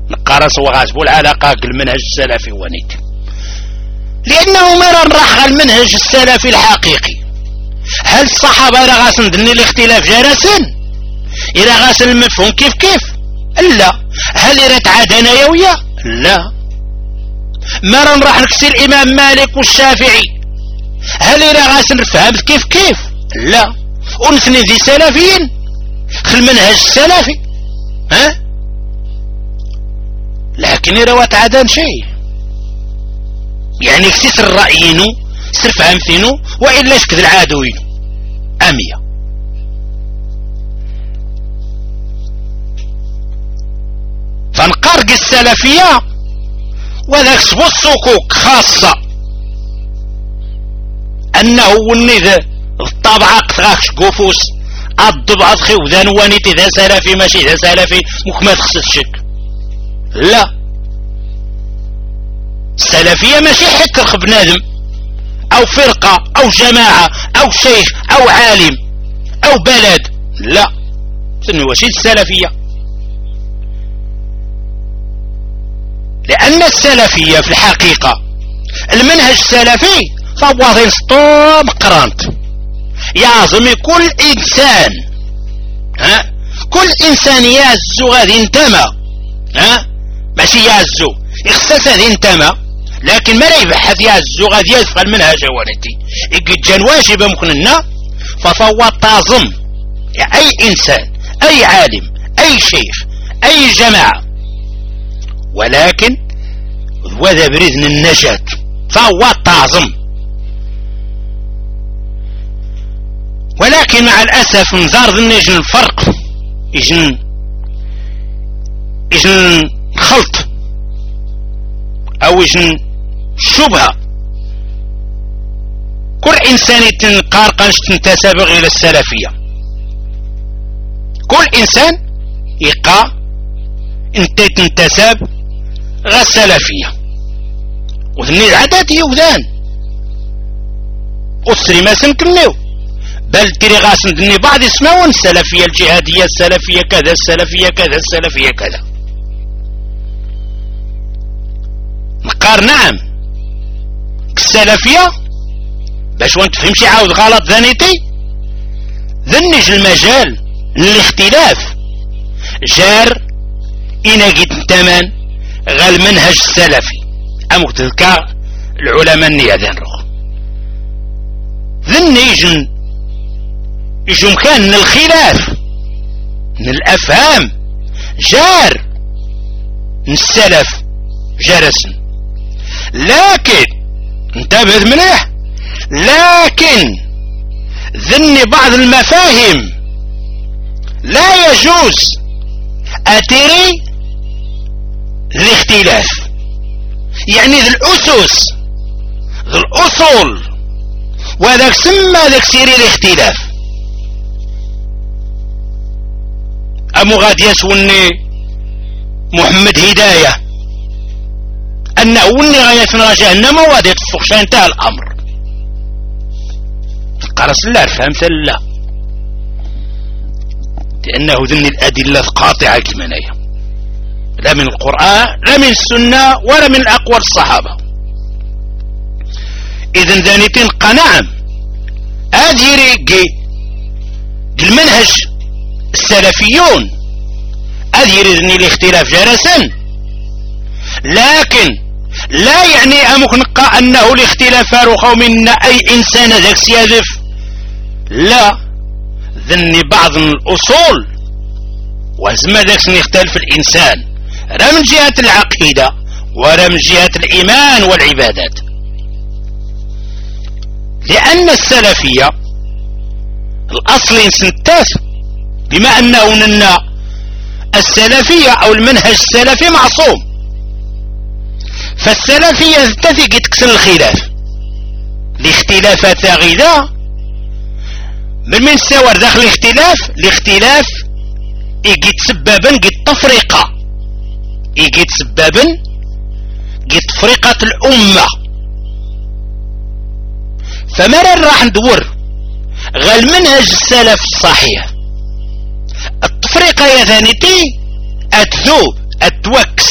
نقارس وغاسبو العلاقة المنهج السلفي ونيت، لأنه مرة راح المنهج السلفي الحقيقي. هل الصحابة راه غاسن دني الاختلاف جرسن إذا غاسن المفهوم كيف كيف؟ لا. هل إذا تعادنا يويا؟ لا. مرة راح نكسي الإمام مالك والشافعي، هل إذا غاسن فهمت كيف كيف؟ لا. ونثني ذي سلفيين في المنهج السلفي، ها؟ لكن إذا وتعادن شيء يعني كسيس الرأيينو سر فهمتينو وإلا شكذ العادوين أمية. فنقارق السلفية وذاك سبو الصكوك خاصة أنه ونذ الطبعة قطغاكش قفوس الضبعة خيوذان وانيتي ذا سلفي ماشي ذا سلفي مكما تخصص شك. لا، السلفية ماشي حكر بنادم أو فرقة أو جماعة أو شيخ أو عالم أو بلد، لا. سنو وشي السلفية، لأن السلفية في الحقيقة المنهج السلفي فواضين سطوم قرانت يعظم كل إنسان، ها؟ كل إنسان يعزو غادي انتمى، ها؟ ماشي يعزو إخساس غادي انتمى، لكن ما لا يبحث يعزو غادي يفقى المنهج ولدي يقد جان واجب ممكننا. ففهو تازم أي إنسان أي عالم أي شيخ أي جماعة، ولكن وذا بريدن النجاة فهو تازم. ولكن مع الأسف نزار ذن يجن الفرق يجن يجن خلط أو يجن شبهة. كل إنسان يتنقارقنش تنتسب إلى السلفية، كل إنسان يقع انت تنتسب غير السلفية وذني العادات يوذان أسري ما سنكميو بل تري غاسن دني بعض يسمعون السلفية الجهادية السلفية كذا السلفية كذا السلفية كذا. نقار نعم السلفية باش وانت تفهمشي عاود غلط ذانيتي ذنج المجال الاختلاف جار إنا قد التمن غا المنهج السلفي أمك تذكر العلماء النيادان رخ ذن يجن يجن كان من الخلاف من الأفهام جار من السلف جرسن، لكن انتبه مليح، لكن ذني بعض المفاهيم لا يجوز أتري الاختلاف، يعني ذي الأسس ذي الأصول وذاك سمى ذاك سيري الاختلاف. أمو غادي يسوني محمد هداية أنه وني غاية جهنم وغادي تفخش انتهى الأمر. قرص الله فهمت لا، لأنه ذني الأدلة قاطعة كمانية لا من القرآن لا من السنة ولا من أقوال الصحابة. إذن ذانيتين قناعم أديري المنهج السلفيون أديري ذني الاختلاف جرسا، لكن لا يعني أمك نقا أنه الاختلاف فارخو منا أي إنسان ذاك سيادف، لا. ذني بعض من الأصول وزما ذاك سنختلف الإنسان لا من جهة العقيدة ولا من جهة الإيمان والعبادات، لأن السلفية الأصل سنتاس بما أنه ننا السلفية أو المنهج السلفي معصوم، فالسلفية تثق تكسر الخلاف لاختلافات غيدا من من سوار داخل الاختلاف الاختلاف يجي تسببا قد تفرقة يجي تسببا قد تفرقة الأمة. فمرة راح ندور غير المنهج السلف الصحيح التفرقة يا ثانيتي أتذوب التوكس،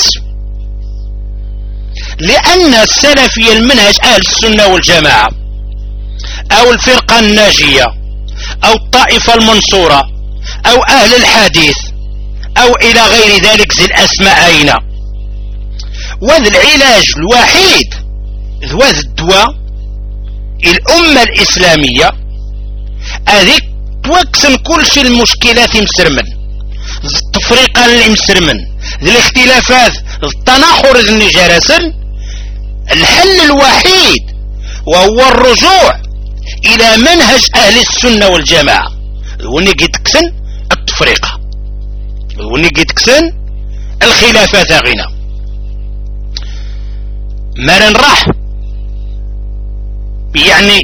لأن السلفية المنهج أهل السنة والجماعة أو الفرقة الناجية أو الطائفة المنصورة أو أهل الحديث أو إلى غير ذلك ذي الأسماء أين وذا العلاج الوحيد ذوذ الدواء الأمة الإسلامية هذيك توكسن كل شيء المشكلات مسرمن التفريقة اللي مسرمن ذي الاختلافات التناحر اللي جرسن. الحل الوحيد وهو الرجوع إلى منهج أهل السنة والجماعة وني تكسن التفريقة وني تكسن الخلافات غنى ما نراح يعني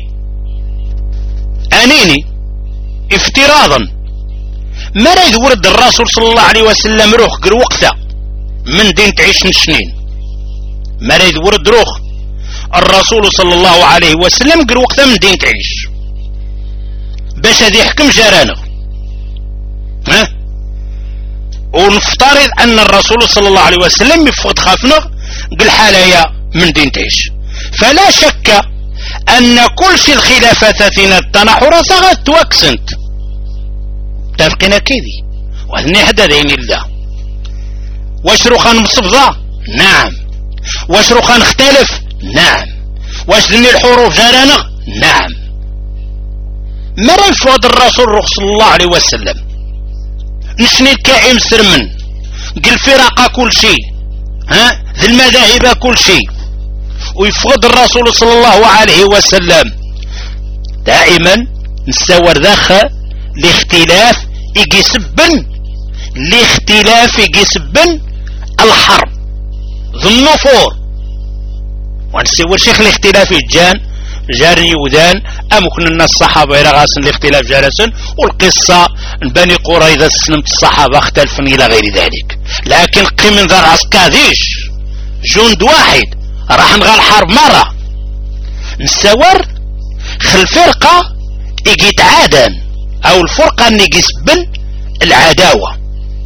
أنيني افتراضا ما راه يورد الرسول صلى الله عليه وسلم روح قر وقته من دين تعيش نشنين ما راه يورد روح الرسول صلى الله عليه وسلم قر وقته من دين تعيش باش هذا يحكم جارانا ها ونفترض أن الرسول صلى الله عليه وسلم يفقد خافنا قل حاليا من دين تعيش فلا شك أن كل شيء الخلافات التناحرات غاد توكسنت تفقنا كذي وهني حدا دين الله واش روخان مصفضة نعم واش روخان اختلف نعم واش ذني الحروف جارانا نعم ما يفوض الرسول صلى الله عليه وسلم نشني الكائم سرمن قل فرق كل شيء ها ذي المذاهب كل شيء ويفقد الرسول صلى الله عليه وسلم دائما نستور ذاخ الاختلاف يجي سبن الاختلاف يجي سبن الحرب ذو النفور ونسور شيخ الاختلاف الجان جاري وذان أمكن الناس الصحابة إلى غاسن الاختلاف جالسا والقصة بني قريظة سلمت الصحابة اختلفن إلى غير ذلك لكن قيم من ذا العسكاديش جند واحد راح نغال حرب مرة نسور خل فرقة يجي تعادن أو الفرقة نيجي سبن العداوة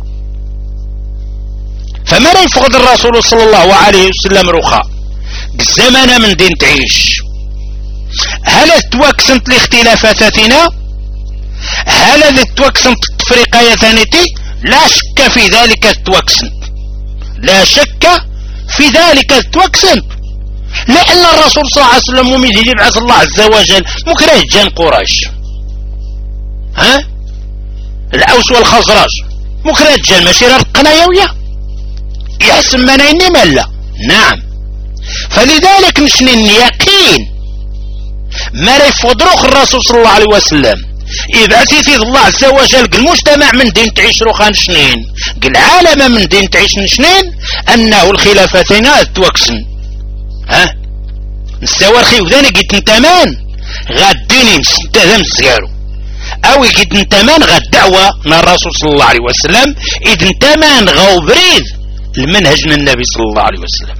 فما يفقد الرسول صلى الله عليه وسلم رخاء الزمن من دين تعيش هل توكسنت لاختلافاتنا هل توكسنت التفريقية ثانيتي لا شك في ذلك التوكسنت لا شك في ذلك التوكسنت لأن الرسول صلى الله عليه وسلم ومن يبعث الله عز وجل مكره جان قريش ها الأوس والخزرج مكره جان ماشي القنايوية يحسن منيني ملا نعم فلذلك نشني اليقين ما يفوض روح الرسول صلى الله عليه وسلم يبعثي في الله عز وجل قل المجتمع من دين تعيش روخان شنين قل عالم من دين تعيش شنين أنه الخلافتين توكسن ها نستوى الخي وذاني قلت انتمان غاديني مستهدم الزيارو او قلت انتمان غاد دعوة من الرسول صلى الله عليه وسلم اذ انتمان غاو بريد المنهج من النبي صلى الله عليه وسلم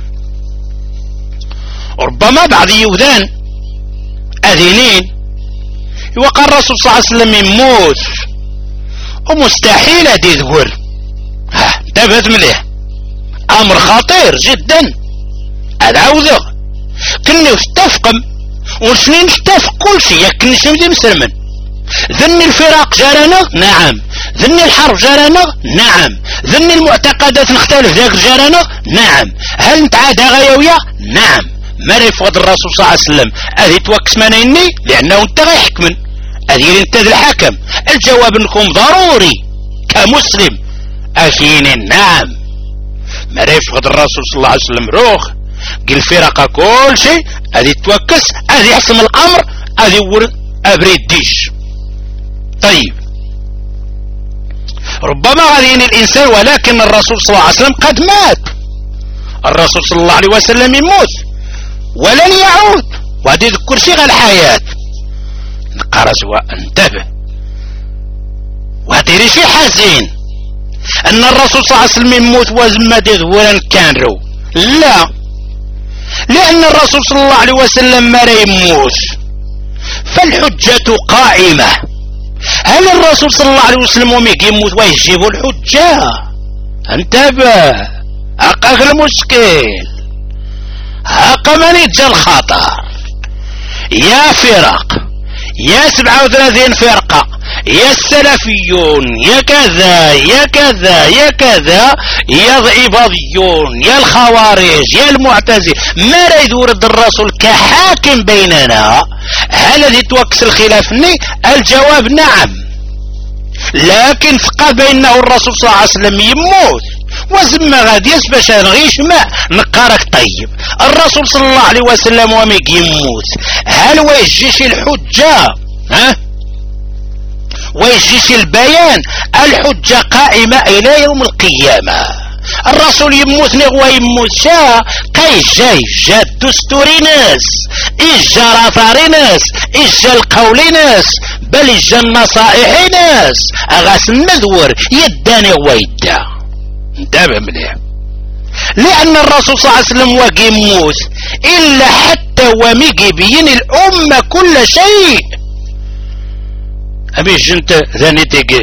ربما بعض يوذان اذينين يوقع الرسول صلى الله عليه وسلم يموت ومستحيل هذه ذكر ها انتبهت مليح امر خطير جدا هذا عوذر كني استفقم ونشني نستفق كل شيء يكن نشني مسلمن ذني الفراق جارنا نعم ذني الحرب جارنا نعم ذني المعتقدات نختلف ذاك جارنا نعم هل نتعاد غيوية نعم ما يفقد الرسول صلى الله عليه وسلم هذه توكس منيني لأنه انت غي حكمن هذه انت ذي الحكم الجواب انكم ضروري كمسلم أخيني نعم ما يفقد الرسول صلى الله عليه وسلم روح قل فرق كل شيء هذه توكس هذه يحسم الأمر هذه ورد أبريد ديش طيب ربما هذه الإنسان ولكن الرسول صلى الله عليه وسلم قد مات الرسول صلى الله عليه وسلم يموت ولن يعود وهذه ذكر شيء الحياة نقرأ وانتبه وهذه شيء حزين أن الرسول صلى الله عليه وسلم يموت وزمده ولن كان رو لا لأن الرسول صلى الله عليه وسلم ما يموت فالحجة قائمة هل الرسول صلى الله عليه وسلم وميك يموت ويجيب الحجة انتبه هاكاك المشكل، هاكا من يتجا الخطر. يا فرق، يا سبعة وثلاثين فرقة، يا السلفيون، يا كذا يا كذا يا كذا، يا العباضيون، يا الخوارج، يا المعتزلة، ما راه يورد الرسول كحاكم بيننا. هل الذي توكس الخلافني؟ الجواب نعم، لكن فقا بينه الرسول صلى الله عليه وسلم يموت وزما غادي باش نغيش ماء نقارك طيب. الرسول صلى الله عليه وسلم وميك يموت، هل ويجيش الحجة؟ ها ويجيش البيان؟ الحجة قائمة الى يوم القيامة. الرسول يموت نغوى يموت شا قاي جاي جا الدستوري ناس، إجا رافاري ناس، إجا القولي ناس، بل إجا النصائحي ناس، أغاس المذور يداني ويدا. انتبه مليح، لأن الرسول صلى الله عليه وسلم واقي يموت إلا حتى وميقي بين الأمة كل شيء. أبي جنت ذاني تيقي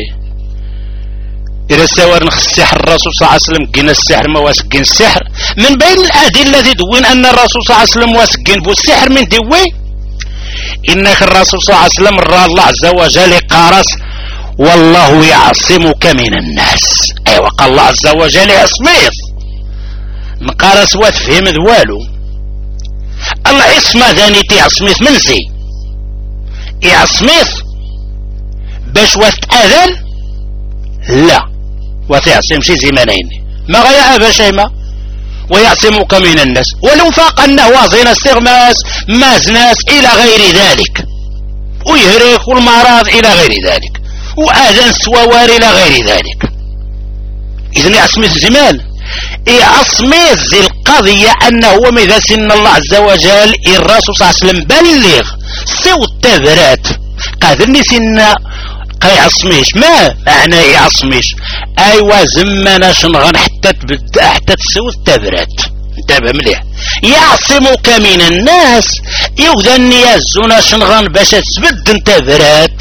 إذا سوار نخ السحر الرسول صلى الله عليه وسلم قينا السحر ما واسقين السحر. من بين الأدلة التي تدوين أن الرسول صلى الله عليه وسلم واسقين بو السحر من دوي إنك الرسول صلى الله عليه وسلم رأى الله عز وجل قارس والله يعصمك من الناس. أيوة قال الله عز وجل يعصميث نقارس واتفهم ذوالو العصمة ذاني تيعصميث منزي يعصميث باش واتأذن لا وتعصم شي زمانين ما غيا أبا شيما ويعصمك من الناس ولو فاق أنه وازين استغماس مازناس إلى غير ذلك ويهريك والمعراض إلى غير ذلك وآذان سووار إلى غير ذلك. إذن يعصمي الزمان يعصمي زي القضية أنه ومذا سن الله عز وجل الرسول صلى الله عليه وسلم بلغ سوى التبرات قادرني سنة يعصميش. ما معنى يعصميش؟ ايوا زمنا شنغن حتى تبدا حتى تسوي التبرات. انتبه مليح، يعصمك من الناس يوذن يزونا شنغن باش تبد انتبرات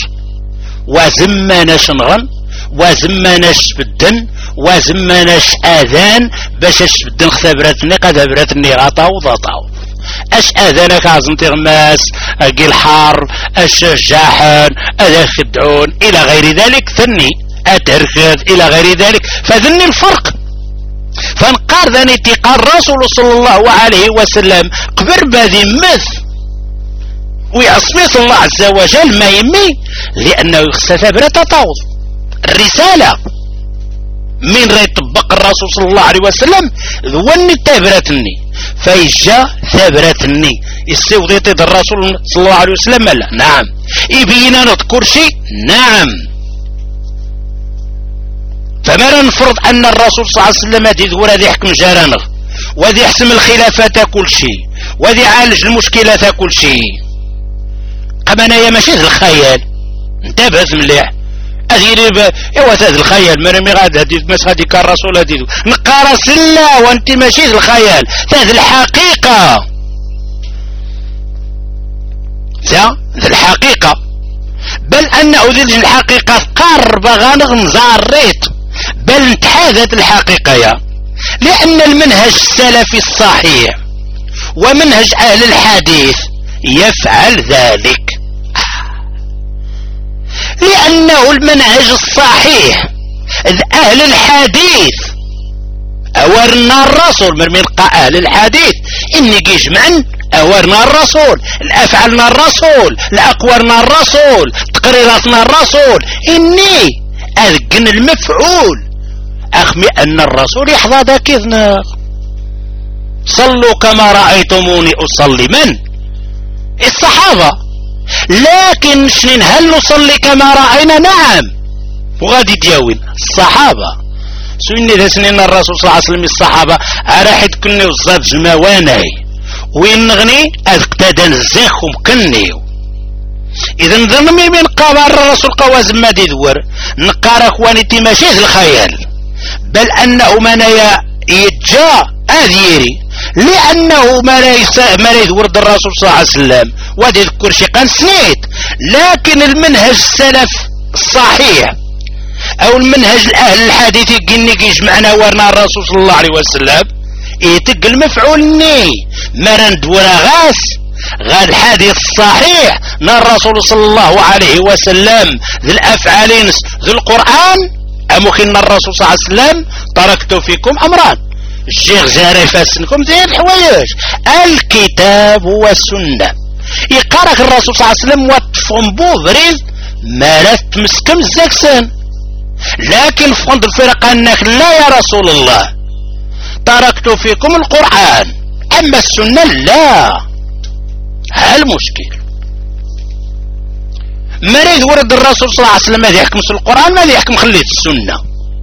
وزمنا شنغن وزمنا شبدن وزمنا اذان باش تبدن اختبراتني قدبراتني غطاو ضطاو اش اذانك عزم تغماس اقي الحار اش جاحن اذا خدعون الى غير ذلك ثني اتركض الى غير ذلك فذني الفرق. فنقار ذني تقال الرسول صلى الله عليه وسلم قبر بذي مث ويعصميت الله عز وجل ما يمي لانه يخصى ثبرة تطاوض الرسالة من راه يطبق الرسول صلى الله عليه وسلم ذوني تابرتني فيجا ثابرتني السوضيتي الرسول صلى الله عليه وسلم لا نعم يبينا نذكر شيء نعم. فما نفرض ان الرسول صلى الله عليه وسلم هذه ذور هذه يحكم جارانه وهذه يحسم الخلافات كل شيء وهذه يعالج المشكلات كل شيء. قبنا يا ماشي الخيال انتبه مليح أديري ب إيوا هذا الخيال مرمي غاد هدي مس غادي كالرسول هدي نقارس لا وانت ماشي الخيال هذه الحقيقة ذا الحقيقة بل أنه ذي الحقيقة قرب غانغ نزاريت بل انتحاذت الحقيقة يا لأن المنهج السلفي الصحيح ومنهج أهل الحديث يفعل ذلك لأنه المنهج الصحيح أهل الحديث أورنا الرسول من ملقى أهل الحديث إني جمعا أورنا الرسول الأفعلنا الرسول الأقوارنا الرسول تقريراتنا الرسول إني أذقن المفعول أخمي أن الرسول يحظى ذاك إذنه صلوا كما رأيتموني أصلي من الصحابة لكن شنين هل نصلي كما رأينا نعم وغادي تجاوين الصحابة سويني ذا سنين الرسول صلى الله عليه وسلم الصحابة أراحد كني وصاد جماواني وين نغني أذكتادا نزيخهم كنيو إذن ظنمي من قبار الرسول قوازم ما دي دور نقار أخواني تماشيه الخيال بل أنه من يتجا أذيري لأنه ما لا يورد الرسول صلى الله عليه وسلم وهذا يذكر شيئا سنيت لكن المنهج السلف الصحيح او المنهج الاهل الحديث يقلني يجمعنا ورنا الرسول صلى الله عليه وسلم يتق المفعول ني مرند ورا غاس غا الحديث الصحيح نا الرسول صلى الله عليه وسلم ذي الافعالين ذي القرآن امكن الرسول صلى الله عليه وسلم تركت فيكم امران الشيخ جاري فاسنكم ذي الحوايج الكتاب والسنة يقارك الرسول صلى الله عليه وسلم واتفهم بو بريد ما لا تمسكم الزاكسان لكن فقد الفرق انك لا يا رسول الله تركت فيكم القرآن اما السنة لا هالمشكل مريد ورد الرسول صلى الله عليه وسلم ماذا يحكم في القرآن ماذا يحكم خليت السنة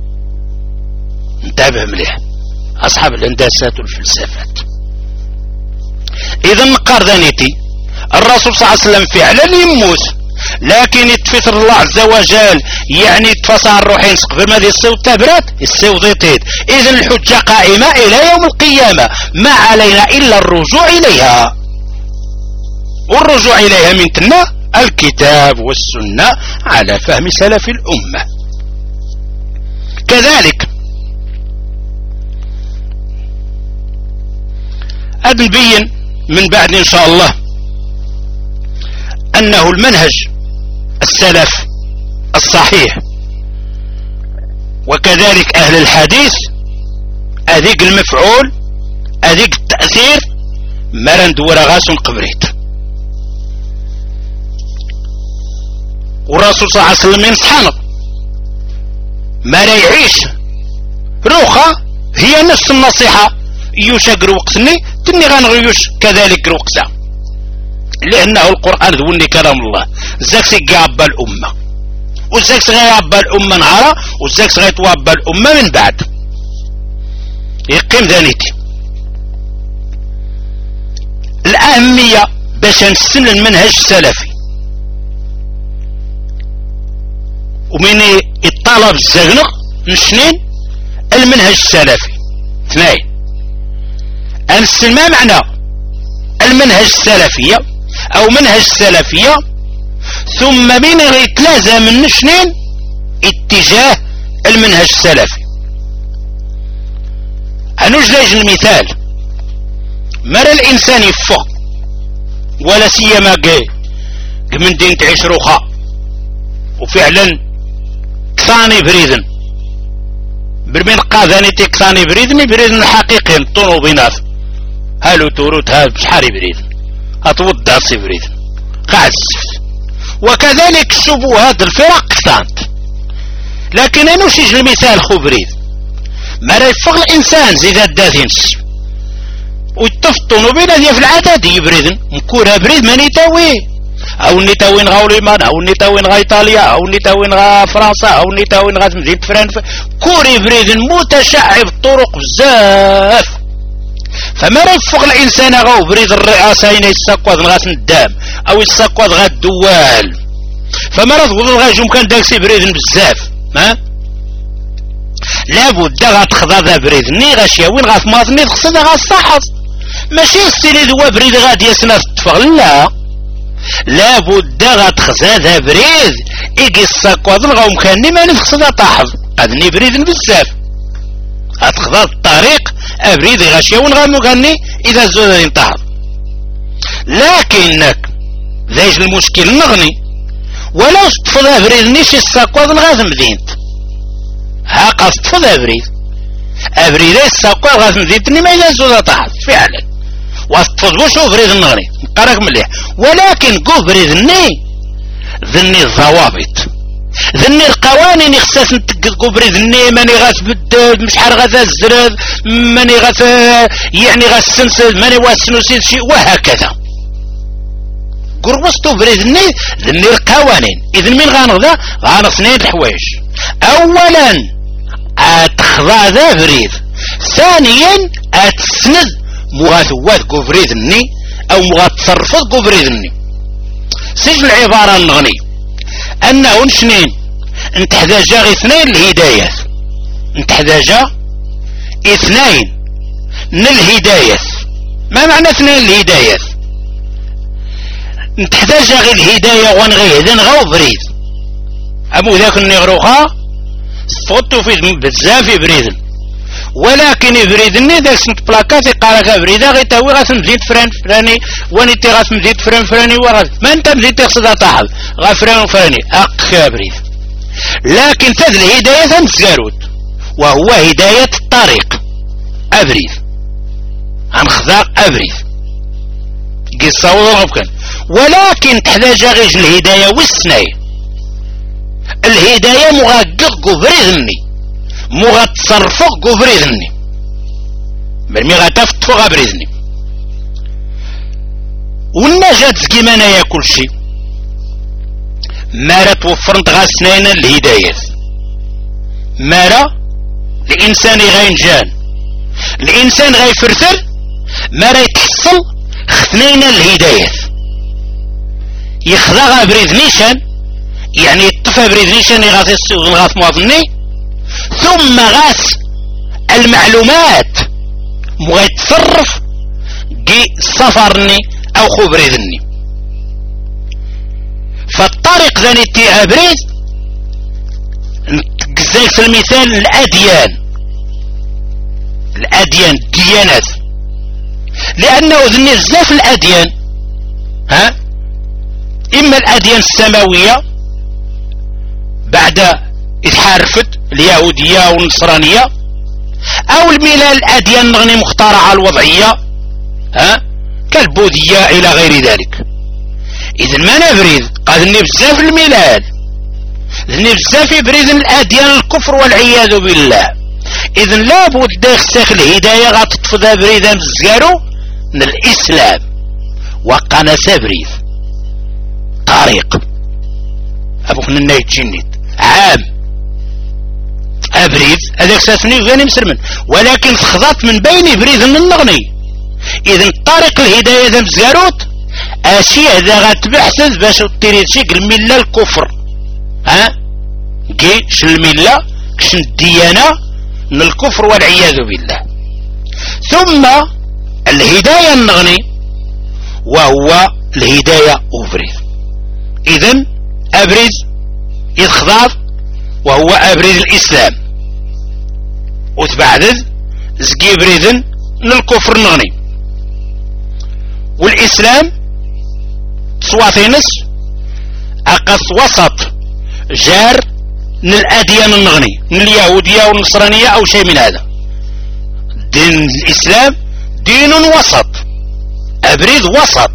انتبه مليح اصحاب الهندسات والفلسفات اذا نقارنيتي الرسول صلى الله عليه وسلم فعلا يموت لكن يتفطر الله عز وجل يعني يتفصل الروحين قبل ما يصيو التبرات يصيو ضيطيد اذا الحجة قائمة الى يوم القيامة ما علينا الا الرجوع اليها والرجوع اليها من تنا الكتاب والسنة على فهم سلف الامة. كذلك هذا نبين من بعد ان شاء الله انه المنهج السلف الصحيح وكذلك اهل الحديث اذيك المفعول اذيك التأثير مرند ورغاس قبريت والرسول صلى الله عليه وسلم ينصحنا ما لا يعيش روخة هي نفس النصيحة يوش اقرو وقتني تني غنغيوش كذلك وقتها لانه القرآن ذوني كلام الله زاكس يقابل الامة وزاكس غيابل الامة نهارا وزاكس غيتوابل الامة من بعد يقيم ذانيتي الاهمية باش نسن المنهج السلفي ومن الطلب الزغنق نشنين المنهج السلفي اثنين انسن ما معنى المنهج السلفية او منهج السلفية ثم من يتلازم من نشنين اتجاه المنهج السلفي. هنجلج المثال مرة الانسان يفق ولا سيما من دين تعيش رخاء وفعلا كثاني بريدن برمين قاذاني تكثاني بريدن بريدن الحقيقي الطنو بيناث هالو توروت هال بشحاري بريدن هتوضع سي بريدن قاعد السفت وكذلك شبهات الفرق كثانت لكن انا وشيج المثال خو بريد ما يفق الانسان زيدا الداثينس ويتفطنوا بين ذي في العدد يبريدن مكورها بريد ما نيتاوي او نيتاوين غا وليمان او نيتاوين غا ايطاليا او نيتاوين غا فرنسا او نيتاوين غا مدينة فرنسا كوري بريدن متشعب الطرق بزاف فما يفق الانسان غاو بريد الرئاسة هنا يساقوض غا الدام او يساقوض غا الدوال فما تقول غا جمكان داكسي بريدن بزاف ما لابد غا تخضى ذا بريد ني غاشيا وين غا ثماطني تقصد غا الصحص ماشي السيلي دوا بريد غا ديسنا تتفغل لا لابد غا تخزى ذا بريد ايقي الساقوض غا مكاني ما نتقصد طاحظ اذني بريد بزاف هتخضى الطريق ابريد غاشيا وين غا مكاني اذا زود ينطحظ لكنك ذاش المشكل نغني ولو استفض ابريد نيش الساقوض غا مدينت ها قصد فض ابريد ابريد الساقوض غا مدينتني ما اذا زود طاحظ فعلا واستفض وشو بريد النغني نقرأك مليح ولكن قو بريد الني ذني الضوابط ذني القوانين يخصاص نتقو بريد الني ماني غاس بدل مش حار غاس الزرد ماني غاس يعني غاس سنسد ماني واسنو سيد شيء وهكذا قربستو بريد الني ذني القوانين اذن مين غانغذا غانصنين الحوايج اولا اتخضع ذا بريد ثانيا اتسند مغاثوات قبريد الني او مغاتصرفات قبريد الني سجل العبارة النغني انه نشنين انتحتاج اثنين الهدايات انتحتاج اثنين من الهدايات ما معنى اثنين الهدايات انتحتاج غير الهداية وانغيه ذن غو بريد امو ذاك النغروخا ستغطو في بزاف يبريدن، ولكن يبريدني داك سنت بلاكات يقارك بريده غي تاوي غاس مزيد فران فراني ونيتي غاس مزيد فران فراني وغاس ما انت مزيد تقصد طاحل غا فران فراني اق بريد. لكن تد الهداية مزاروت وهو هداية الطريق ابريد عن خذاق ابريد قصة وضرب كان. ولكن تحتاج غيج الهداية والسناي الهداية مغاقق قبريدني مغتصرفق قبريدني مرمي غتفتفق قبريدني والنجاة زكيمانا يا كل شي مارا توفرنت غاسنين الهداية مارا الإنسان غينجان الإنسان غيفرتل مارا يتحصل خثنين الهداية يخذا بريد نيشان يعني يطفى بريد نيشان يغاس يستوغن غاس مواطني ثم غاس المعلومات مغا يتصرف جي سفرني او خبريدني. فالطريق ذاني تي بريد نتقزاك في المثال الاديان الاديان الديانات لانه ذني بزاف الاديان ها اما الاديان السماوية بعد اتحارفت اليهودية والنصرانية او الملل الاديان نغني مخترعة الوضعية ها كالبوذية الى غير ذلك. اذن ما نبريد قادني بزاف الملل ذني بزاف يبريد الاديان الكفر والعياذ بالله. اذن لابد داخل الهداية غتطفى بريدا بزارو من الاسلام وقنا سابريد طريق ابو خننا يتجند عام ابريد هذاك ساسني غاني مسلمن ولكن خضات من بين بريد من النغني. اذا طريق الهدايه ذا مزاروت اشي هذا غتبحث باش تيري شي المله الكفر ها كي ش المله كش الديانه من الكفر والعياذ بالله. ثم الهدايه النغني وهو الهدايه اوفريد. اذن ابرز اخضاف وهو ابرز الاسلام وتبعدد زكي بريدن للكفر النغني والاسلام تصواتينس اقص وسط جار من الاديان النغني من اليهودية والنصرانية او شيء من هذا. دين الاسلام دين وسط ابرز وسط.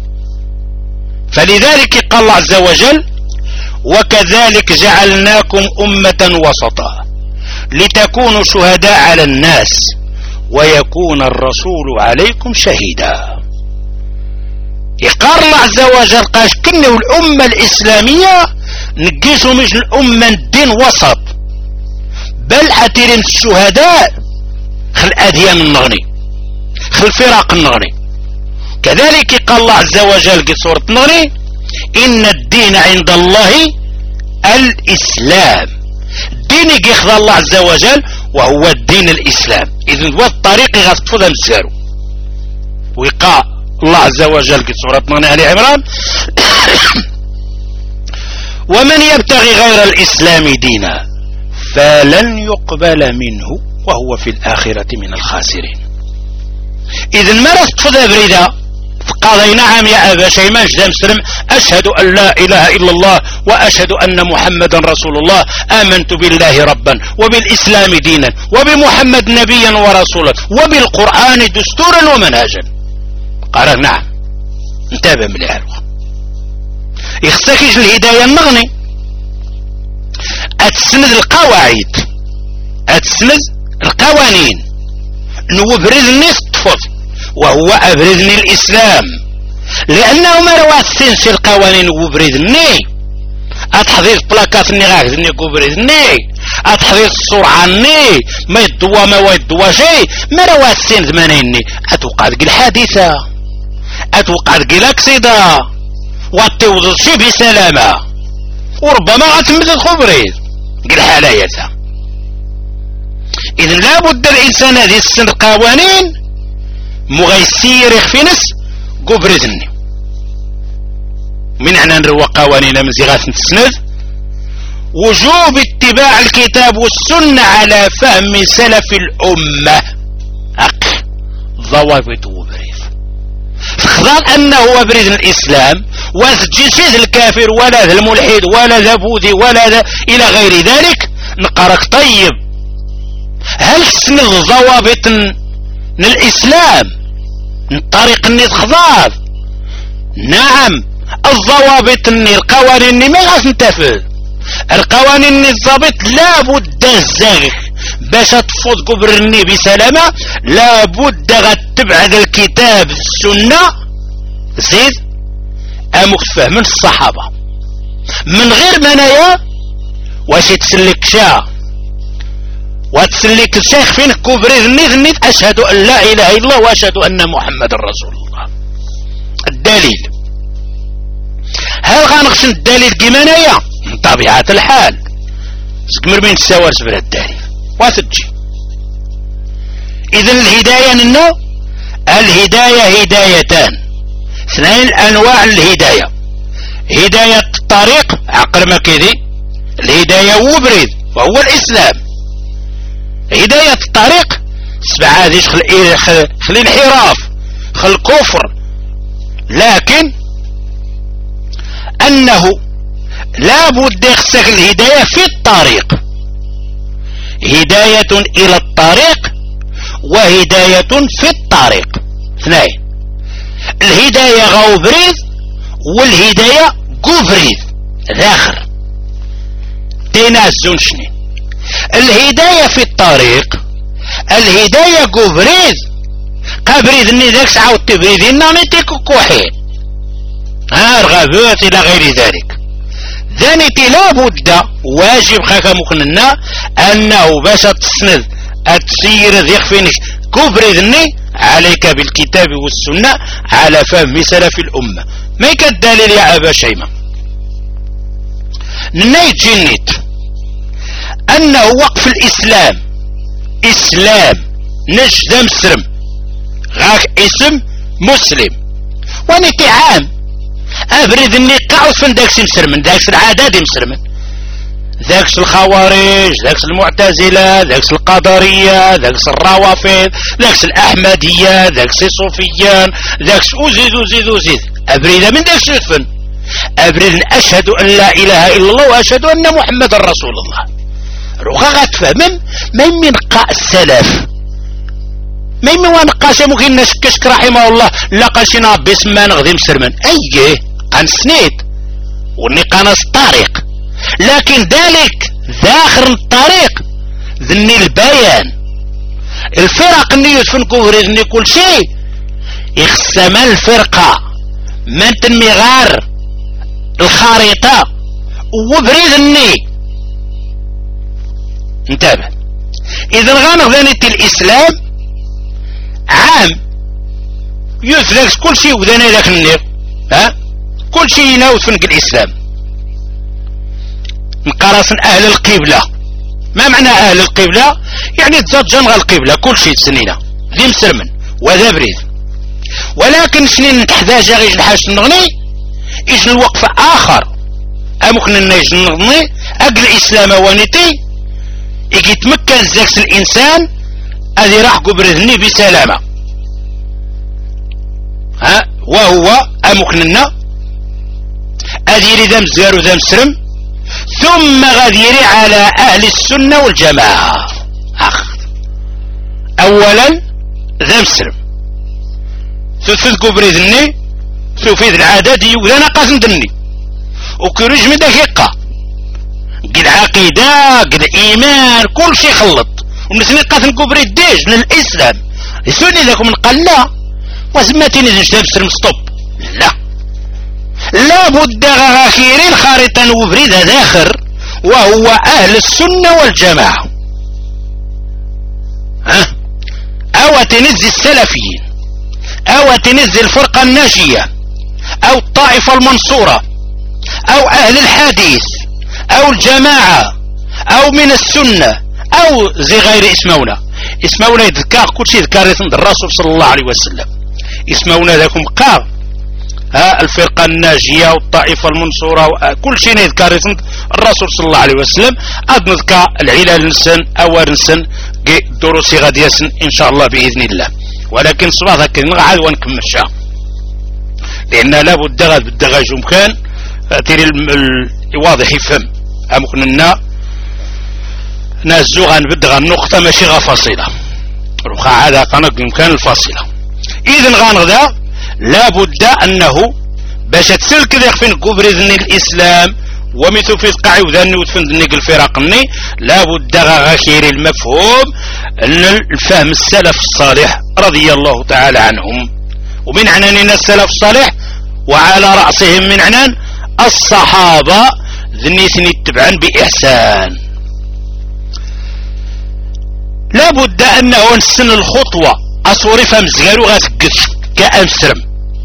فلذلك قال الله عز وجل وكذلك جعلناكم أمة وسطا لتكونوا شهداء على الناس ويكون الرسول عليكم شهيدا. يقال الله عز وجل قاش كنه الأمة الإسلامية نقيسوا مش الأمة الدين وسط بل أترم الشهداء خل أديان النغني خل فرق النغني. كذلك قال الله عز وجل في سورة النغني إن الدين عند الله الإسلام. الدين يخذ الله عز وجل وهو الدين الإسلام. إذن هو الطريق غتفضل مسارو ويقع الله عز وجل في سورة النغني علي عمران ومن يبتغي غير الإسلام دينا فلن يقبل منه وهو في الآخرة من الخاسرين. إذن ما رستفضل بريدها قال نعم يا أبا شيمان جدا مسلم أشهد أن لا إله إلا الله وأشهد أن محمدا رسول الله آمنت بالله ربا وبالإسلام دينا وبمحمد نبيا ورسولا وبالقرآن دستورا ومنهجا. قال نعم انتبه من العلوة يخسكيش الهداية النغني أتسند القواعد أتسند القوانين نوبرز الناس تفض وهو أبرزني الإسلام لأنه ما رواسين في القوانين وبرزني أتحضير بلاكات ني غاكزني وبرزني أتحضير السرعة ني ما يدوى ما يدوى شيء ما رواسين زمانيني أتوقع تقل حادثة أتوقع تقل أكسيدة واتوضل شي بسلامة وربما غتمد الخبريز قل حالايتها. إذن لابد الإنسان هذه السن القوانين مغيسير يخفينس قبرزني من عنا نروى قوانين من زغاث نتسند وجوب اتباع الكتاب والسنة على فهم سلف الأمة أقل ضوابط وبريد خضار أنه هو بريد الإسلام وتجسيد الكافر ولا ذا الملحد ولا ذا بوذي ولا ذا إلى غير ذلك نقرك طيب هل سند ضوابط الإسلام من طريق النيت خضار؟ نعم الضوابط القوانين ما غاس نتفذ القوانين الضابط لابد الزغ باش تفوض قبرني بسلامة لابد غتبعد الكتاب السنة زيد امك تفهم من الصحابة من غير منايا واش تسلك شا وتسلك الشيخ فين كبري النيت النيت اشهد ان لا اله الا الله واشهد ان محمد رسول الله. الدليل هل غنخشن الدليل كيمانايا من طبيعة الحال سكمر بين السوار سبرا الدليل واتجي اذن الهداية ننو الهداية هدايتان اثنين انواع الهداية هداية الطريق عقل ما كذي الهداية وبريد وهو الاسلام هداية الطريق سبعة هذه خل الانحراف خل الكفر لكن انه لا بد يخسك الهداية في الطريق هداية الى الطريق وهداية في الطريق اثنين الهداية غو بريد والهداية قبريد ذاخر تنازون شني الهداية في الطريق الهداية قبريد قبريد اني ذاك سعود تبريد انني تيكو كوحين ها الغابات الى غير ذلك ذانيتي لابد واجب خاكا مخننا انه باش تسند التسير ذي خفينك كبريد اني عليك بالكتاب والسنة على فهم سلف الامة ما يكالدليل يا ابا شيمة نيت جنيت انه وقف الاسلام اسلام نجد مسلم غاك اسم مسلم ونيتي عام ابرد اني قاعد فين داكس مسلمن داكس العادات مسلمن ذاكس الخوارج ذاكس المعتزلة ذاكس القدرية ذاكس الروافض ذاكس الاحمدية ذاكس الصوفيان ذاكس ازيد ازيد ازيد ابرد من داكس يدفن ابرد اشهد ان لا اله الا الله واشهد ان محمد رسول الله روخا غتفهمن ما يمين قاء السلف ما يمين وانقاش ممكن نشكشك رحمه الله لا قاشينا باسم ما نغذي مسلمن ايه قان سنيد ونقانس الطريق لكن ذلك ذاخر الطريق ذني البيان الفرق اللي يدفن كفر ذني كل شيء يخسم الفرقة من تنمي غار الخريطة وبريد الني انتبه اذا غانغ ذانيت الاسلام عام يثلث كل شيء وذاني ذاك النير ها كل شيء يناوث فنك الاسلام نقراصن اهل القبلة ما معنى اهل القبلة يعني تزاد جنغ القبلة كل شيء سنينة ذي مسرمن وذا بريد ولكن سنين تحتاج غير الحاج نغني ايش الوقف اخر امكن الناس نغني اقل الاسلام وانيتي يجي يتمكن زاكس الانسان اذي راح قبرذني بسلامة ها وهو امكننا اذي ذا مزار وذا مسرم ثم غديري على اهل السنة والجماعة اخ اولا ذا مسرم ثلث قبرذني ثوفيذ العادة دي وذا نقاس ندني وكرج من دقيقة قد عقيدة قد ايمان كل شيء خلط ونسمي قاتل كبري الديج من الاسلام يسوني ذاكم نقال لا وزماتيني نجتاب سرم ستوب لا لا بد غاخيرين خارطا وبريد داخر وهو اهل السنة والجماعة ها او تنزي السلفيين او تنزي الفرقة الناجية او الطائفة المنصورة او اهل الحديث او الجماعة او من السنة او زي غير اسمونا اسمونا يذكار كل شيء ذكار يثند الرسول صلى الله عليه وسلم اسمونا ذاكم قار ها الفرقة الناجية والطائفة المنصورة كل شيء يذكر الرسول صلى الله عليه وسلم. أد نذكر العلال نسن أوار نسن دروسي غادي يسن إن شاء الله بإذن الله. ولكن صباح ذاك نقعد ونكملشها لأن لابد غاد بالدغاج مكان تيري الواضح يفهم أمكن لنا نازو غنبدغ النقطة ماشي غا فاصلة روخا هذا قنق يمكن الفاصلة. إذن غنغدا لابد أنه باش تسلك ذاك فين كوبريزني الإسلام ومثل في القاع وذني وتفندني الفرقني لابد غاشير المفهوم أن الفهم السلف الصالح رضي الله تعالى عنهم ومن عنان السلف الصالح وعلى رأسهم من عنان الصحابة ذنيثني تبعا بإحسان. لابد أنه نسن الخطوة أصوري فمزغارو غاسقش كأمسرم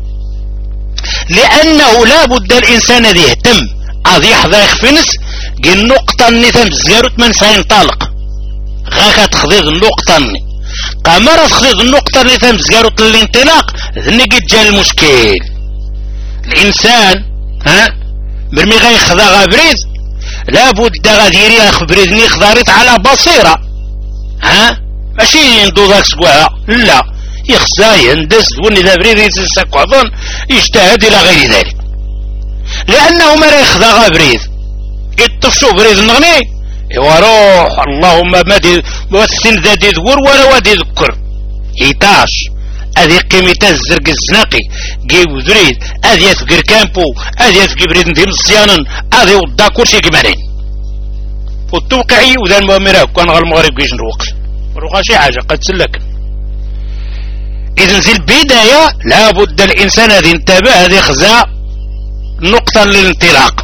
لأنه لابد الإنسان ذي يهتم أذي يحظى يخفنس قي النقطة اللي تمزغارو من سينطلق غاكا تخذيذ النقطة اللي قامرة تخذيذ النقطة اللي تمزغارو الانطلاق ذني قد جا المشكل. الإنسان ها مرمي غا يخذى غابريد لابد غادي يريها خبريدني خضاريت على بصيرة ها ماشي يندو ذاك سقوها لا يخزى يندس وني ذا بريد يتساك وعظن يجتهد إلى غير ذلك لأنه ما يخذى غابريد يطفشو بريد النغني يواروح اللهم ما دي وثن ذا دي ذكر ولا وادي ذكر إيتاش أذي قيمتا الزرق الزناقي جيب ذريد أذي يثقر كامبو أذي يثقر بريد نتيم الصيانا أذي وضا كل شيء كمانين والتوقعي وذا المؤمرة كان غير المغرب كيش نروقش نروقش شي حاجة قد سلك. إذن في البداية لابد الإنسان هذه انتبه هذه خزاء نقطة للانطلاق.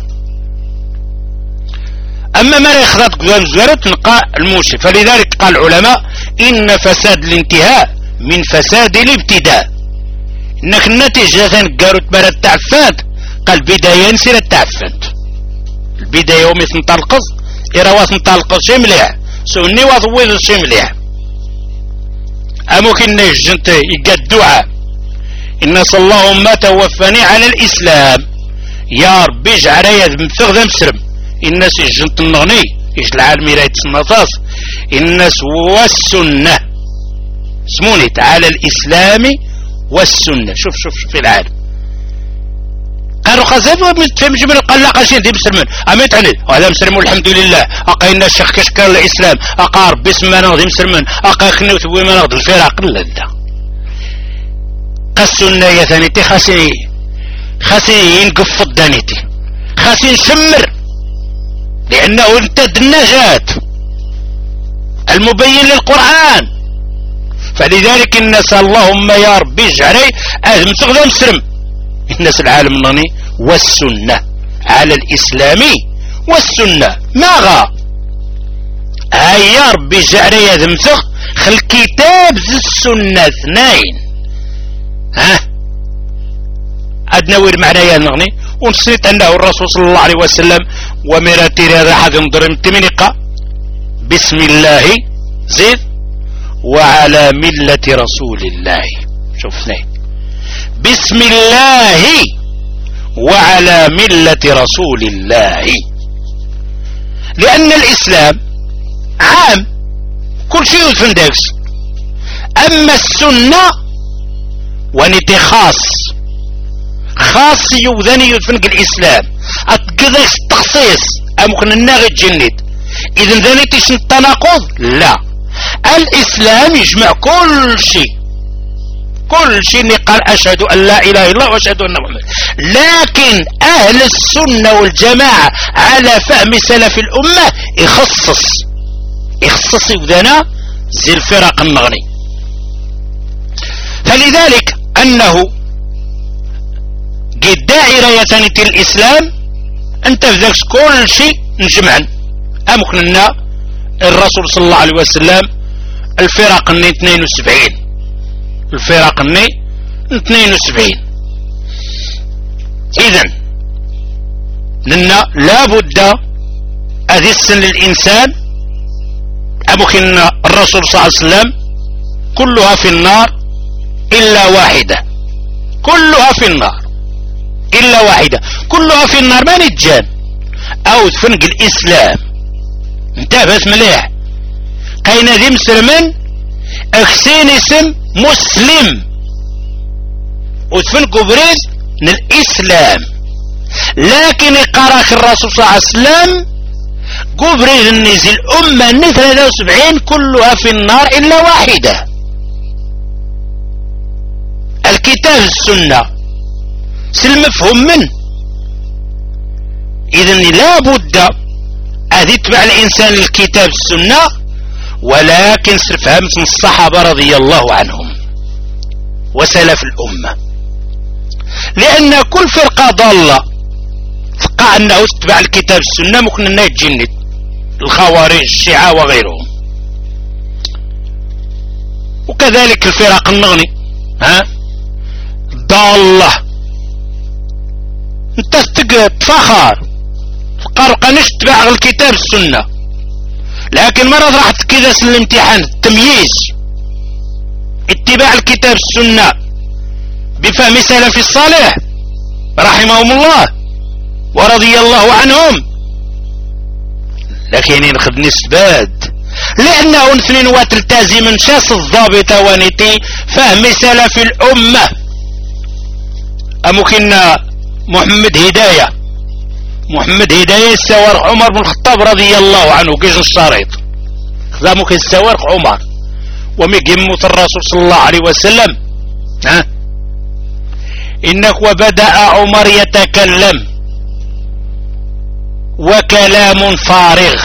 أما ما يخذت قدام زوارت نقاء الموشي فلذلك قال العلماء إن فساد الانتهاء من فساد الابتداء إنك النتيجة قالوا تمارا التعفانت قال بداية نسير التعفانت البداية يومي تنطلقص إراوات نطلقص شي مليح سوني وضويض شي مليح أموكن نجنت يقى الدعاء الناس اللهم توفني على الإسلام يا ربي اجعل يد مفغذ مسرم الناس يجنت النغني إيش العالمي رايت النطاس الناس والسنة اسموني على الإسلام والسنة. شوف شوف شوف في العالم قالوا خزافوا في مجمل قال لا قاشين دي مسلمين أميت عليه وهذا مسلم والحمد لله أقاينا الشيخ كشكال الإسلام أقارب باسم ما نغضي مسلمين أقا خنوت بوي ما نغضي الفراق لذا السنة يا ثانيتي خاسين خاسين ينقف الدانيتي خاسين شمر لأنه انتد النجاة المبين للقرآن. فلذلك الناس اللهم يا ربي اجعلي أهل مسغذا مسلم الناس العالم النغني والسنة على الإسلامي والسنة ما غا هاي يا ربي اجعلي هذا مسغ خل كتاب ذي السنة اثنين ها أدنوير معنا يا النغني ونسيت أنه الرسول صلى الله عليه وسلم ومراتير هذا حد انظر متمنقة بسم الله زيد وعلى ملة رسول الله شوفنا بسم الله وعلى ملة رسول الله لأن الإسلام عام كل شيء يدفن داكس. أما السنة ونتي خاص خاص يوذني يدفن الإسلام أتقذك التخصيص أمكن الناغي تجند إذن ذنيتش التناقض لا الإسلام يجمع كل شيء كل شيء قال أشهد أن لا إله إلا الله وأشهد أن محمد. لكن أهل السنة والجماعة على فهم سلف الأمة يخصص يخصص يوذنا زي الفرق النغني. فلذلك أنه قد دائرة يتنتي الإسلام أنت في ذلك كل شيء نجمعا أمكننا الرسول صلى الله عليه وسلم الفرق الني اثنين وسبعين الفرق الني اثنين وسبعين. إذن لنا لابد أذي السن للإنسان أمكن الرسول صلى الله عليه وسلم كلها في النار إلا واحدة كلها في النار واحدة كلها في النار ما نتجان او تفنق الاسلام. انتبهت مليح كاين ذي مسلمن اكسين اسم مسلم وتفنقوا بريز من الاسلام، لكن يقراك الرسول صلى الله عليه وسلم قبريز النزل الأمة ثلاثة وسبعين كلها في النار إلا واحدة. الكتاب السنة سالمفهوم منه. إذن لا بد أن يتبع الإنسان الكتاب السنة، ولكن فهمت من الصحابة رضي الله عنهم وسلف الأمة، لأن كل فرقة ضالة تقع أنه تتبع الكتاب السنة ممكن أنه يتجند الخوارج الشيعة وغيرهم، وكذلك الفرق النغني ها ضالة. انت تفخر تقرق نش تتبع الكتاب السنة، لكن مرة راح كذا الامتحان التمييز اتباع الكتاب السنة بفهم سلف الصالح رحمهم الله ورضي الله عنهم، لكن ينخذ نسبات لأنه اثنين وتلتزم شاس الضابط ونتي فهم سلف الأمة. أمكن محمد هداية محمد هداية السوارق عمر بن الخطاب رضي الله عنه كيش الشريط ذا ممكن السوارق عمر ومقيمة الرسول صلى الله عليه وسلم ها إنك وبدأ عمر يتكلم وكلام فارغ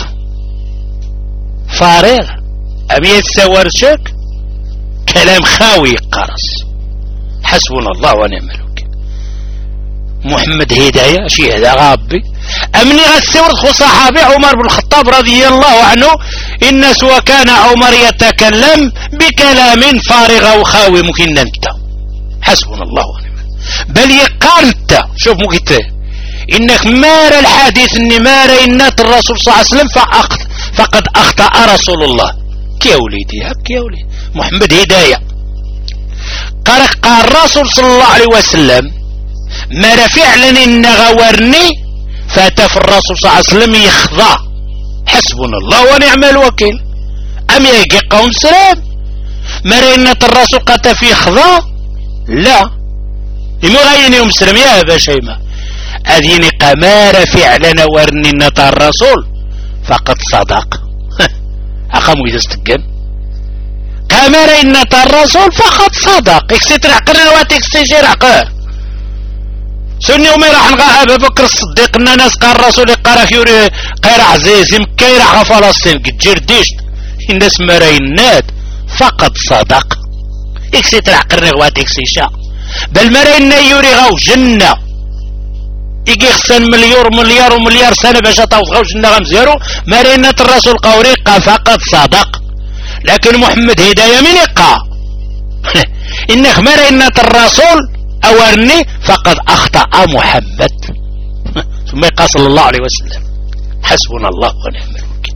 فارغ أم يتسور شك كلام خاوي قرص. حسبنا الله ونعم الوكيل. محمد هداية شي هذا غابي أمني غسور خو صحابي عمر بن الخطاب رضي الله عنه إن سوى كان عمر يتكلم بكلام فارغ وخاوي ممكن انت. حسبنا الله ونعم بل يقارنت شوف ممكن إنك مار الحديث إني مار إنات الرسول صلى الله عليه وسلم فقد أخطأ رسول الله. كي وليدي هك يا وليدي محمد هداية قال قال الرسول صلى الله عليه وسلم مار فعلا إن غورني فاتف الرسول صلى الله عليه وسلم يخضع. حسبنا الله ونعم الوكيل. أم يجي قوم سلام مار إنات الرسول قد في خضع لا يمغيني يوم سلام يا أبا شيماء أذين قمار فعلا ورني نتا الرسول فقد صدق. أخمو إذا استقم قمار نتا الرسول فقد صدق. اكسيتر عقرنا واتكسيجير عقر سني ومي راح نقع أبا بكر الصديق إن ناس قال الرسول يقرأ يوري قير عزيز مكي راح فلسطين قد جرديشت الناس مرينات فقد صدق. اكسيتر عقرنا واتكسيشا بل مرينا يوري غاو جنة يجي خسن مليار مليار ومليار سنة باش توصغوش النغم زيرو مرينة الرسول قوريقا فقد صدق. لكن محمد هداية من يقع إنك مرينة الرسول أورني فقد أخطأ محمد ثم يقع صلى الله عليه وسلم. حسبنا الله ونعم الوكيل.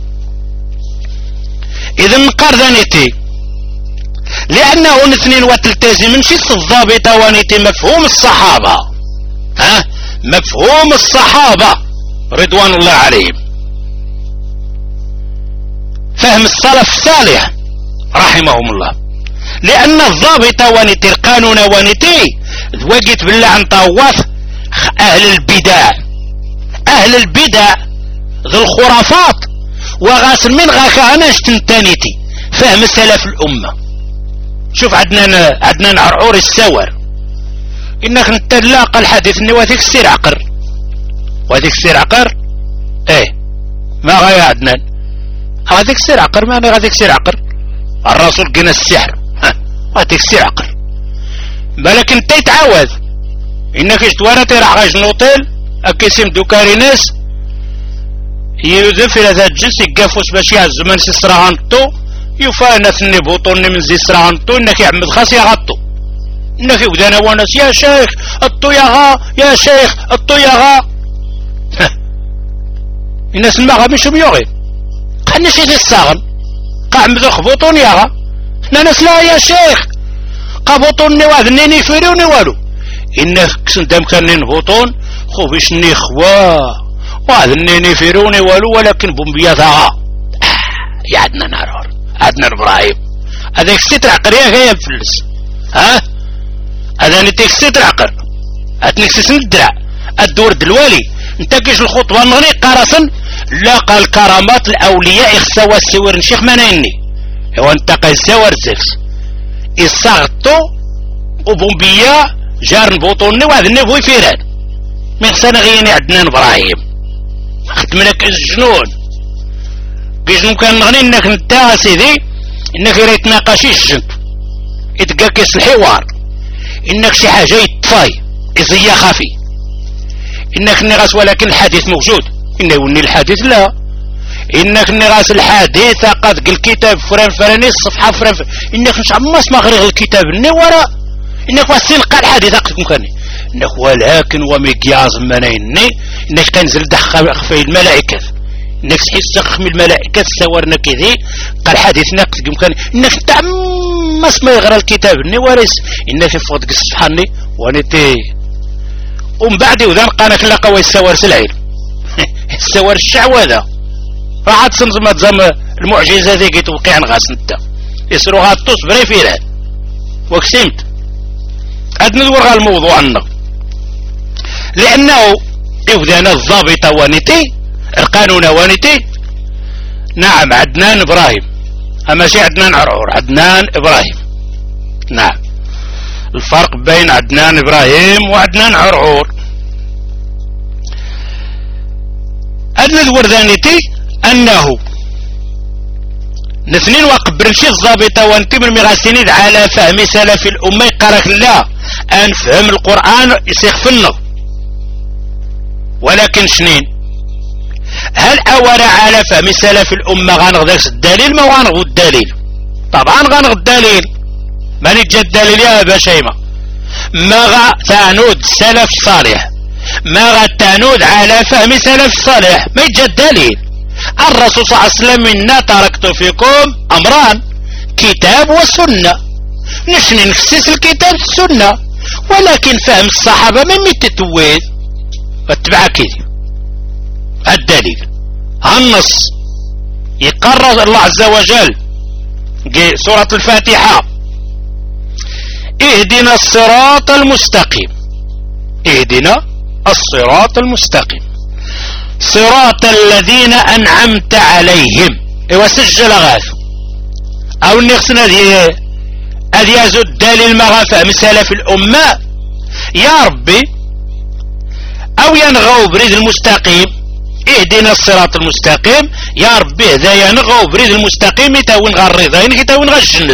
إذن نقارنتي لأنه الاثنين وتلتزم من شيء الضابط ونتي مفهوم الصحابة ها مفهوم الصحابة رضوان الله عليهم فهم السلف الصالح رحمهم الله. لأن الضابط ونتي القانون ونتي وجدت بالله عن طواف أهل البدع أهل البدع ذو الخرافات وغاسل من غاكا أنا اشتنتانيتي فهم سلف الأمة. شوف عدنا عدنا نعرعور السور إنك نتلاقى الحديث إني وذيك السير عقر وذيك السير عقر إيه ما غاية عدنان هذيك السير عقر ما أنا غاديك السير عقر الرسول قنا السحر ها وذيك السير عقر بالك انت يتعاوذ إنك اشتوارتي راح غاش نوطيل أكيسيم دوكاري ناس يذف إلى ذات جنس يقافوس باش يعزو من سيسراغانتو يفانا ثني بوطوني من زي سراغانتو إنك يعمد خاص يغطو إنك يبدأنا وناس يا شيخ الطيغة يا شيخ الطيغة الناس المغا مش بيوغي قال شي الساغن قاع مذوخ بوطون ياغا ناس لا يا شيخ قا بوطوني واحد نيني فيروني والو إنك سندم كان نهبطون خو بيش نخوا وهذا النيني فيروني والو ولكن بومبياتها آه يا عدنا نارور عدنا إبراهيم هذاك ستر عقرية هي الفلس ها هذا نتيك ستر عقر هتنكسس الدرع الدور دلوالي انت كيش الخطوة نغني قرصا لاقى الكرامات الأولياء يخسوا السور نشيخ منيني هو انتقى الزور زفس إصاغتو وبومبيا جار نبوطوني وهذا النبوي فيران من خسانا غيني عدنان إبراهيم خدمناك الجنون كيش ممكن نغني انك نتا سيدي انك يريد تناقشي الجنب يتقى كيس الحوار انك شي حاجة يطفاي إزيا خافي إنك نغاس ولكن الحديث موجود إنه يوني الحديث لا إنك نغاس الحديث قد قل الكتاب فران فراني الصفحة فران فراني إنك نشعب ما اسمع غير الكتاب إنه وراء إنك واسين قال الحديث أقصد مكاني إنك ولكن ومقياز منيني إنك تنزل دخ في الملائكة إنك سحيث سخ من الملائكة سورنا كذي قال الحديث نقصد مكاني إنك تعم ما اسمع غير الكتاب إنه ورس إنك فوضك الصفحاني ونتي ومن بعد وذان قانك لقى ويسور سلعيل يسور الشعوذة فعاد سنزم تزم المعجزة ذي قيت وقيعن غاس نتا يسروها تصبري فيها وكسمت قد ندور على الموضوع عنه لأنه إذن الضابطة وانتي القانون وانتي نعم عدنان إبراهيم أما شي عدنان عرعور عدنان إبراهيم نعم الفرق بين عدنان إبراهيم وعدنان عرعور أدنى الوردانيتي أنه نثنين وقبل شي الضابطة وانتي من مغاسينيد على فهم سلف الأمة يقارك لا أن فهم القرآن يسيخفنه ولكن شنين هل أولا على فهم سلف الأمة غانغ الدليل ما غانغ الدليل طبعا غانغ الدليل من يجد الدليل يا بشيمة ما غا تانود سلف صالح ما غا تانود على فهم سلف صالح ما يجد دليل الرسول صلى الله عليه وسلم إنا تركت فيكم أمران كتاب وسنة نشن نخسس الكتاب السنة ولكن فهم الصحابة من متتويذ واتبع كذي الدليل النص يقرر الله عز وجل سورة الفاتحة اهدنا الصراط المستقيم اهدنا الصراط المستقيم صراط الذين أنعمت عليهم ايوا سجل غاف او نغسنا هذه هذه يزود الدليل ما غافه سلف الأمة يا ربي او ينغو بريد المستقيم اهدنا الصراط المستقيم يا ربي هذا ينغو بريد المستقيم يتاون غا الرضا يتاون غا الجنة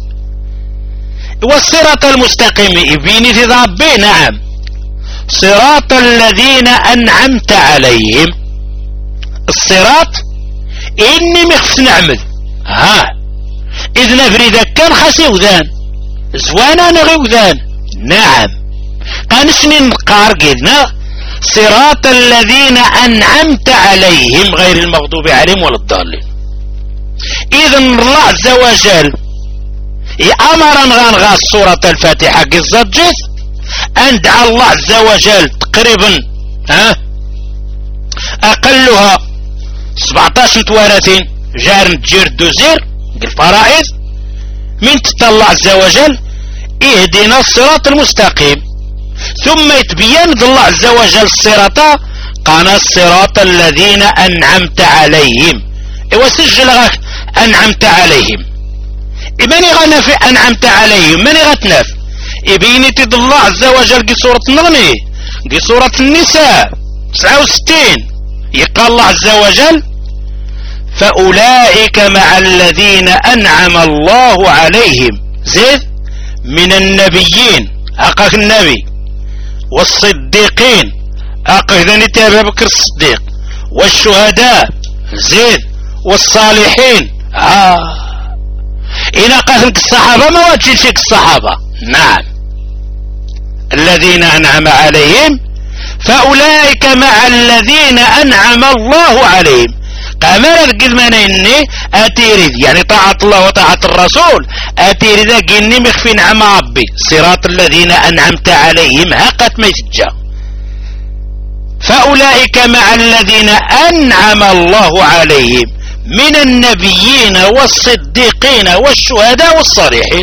والصراط المستقيم يبيني في ربي نعم صراط الذين أنعمت عليهم الصراط إني مخص نعمل ها إذن فريدة كان خاسي وذان زوانا نغي وذان نعم قانشني نقار قيدنا صراط الذين أنعمت عليهم غير المغضوب عليهم ولا الضالين إذن الله عز وجل أمرا غانغا سورة الفاتحة قصة جث أن دعا الله عز وجل تقريبا ها أقلها سبعتاش متوارثين جار تجير دوزير الفرائض من تطلع عز وجل اهدنا الصراط المستقيم ثم يتبين الله عز وجل الصراط قال الصراط الذين أنعمت عليهم ايوا سجل غاك أنعمت عليهم ماني غنافي أنعمت عليهم ماني غتناف يبيني تد الله عز وجل قي سورة النغني قي سورة النساء تسعة وستين يقال الله عز وجل فأولئك مع الذين أنعم الله عليهم زيد من النبيين أقاك النبي والصديقين أقاك ذنتي أبا بكر الصديق والشهداء زيد والصالحين آه إن قاسمك الصحابة ما وجدشك الصحابة نعم الذين أنعم عليهم فأولئك مع الذين أنعم الله عليهم قامر قلمانا إني أتيريد يعني طاعة الله وطاعة الرسول أتيريد قلني مخفين عم ربي صراط الذين أنعمت عليهم هقت مججة فأولئك مع الذين أنعم الله عليهم من النبيين والصديقين والشهداء والصالحين.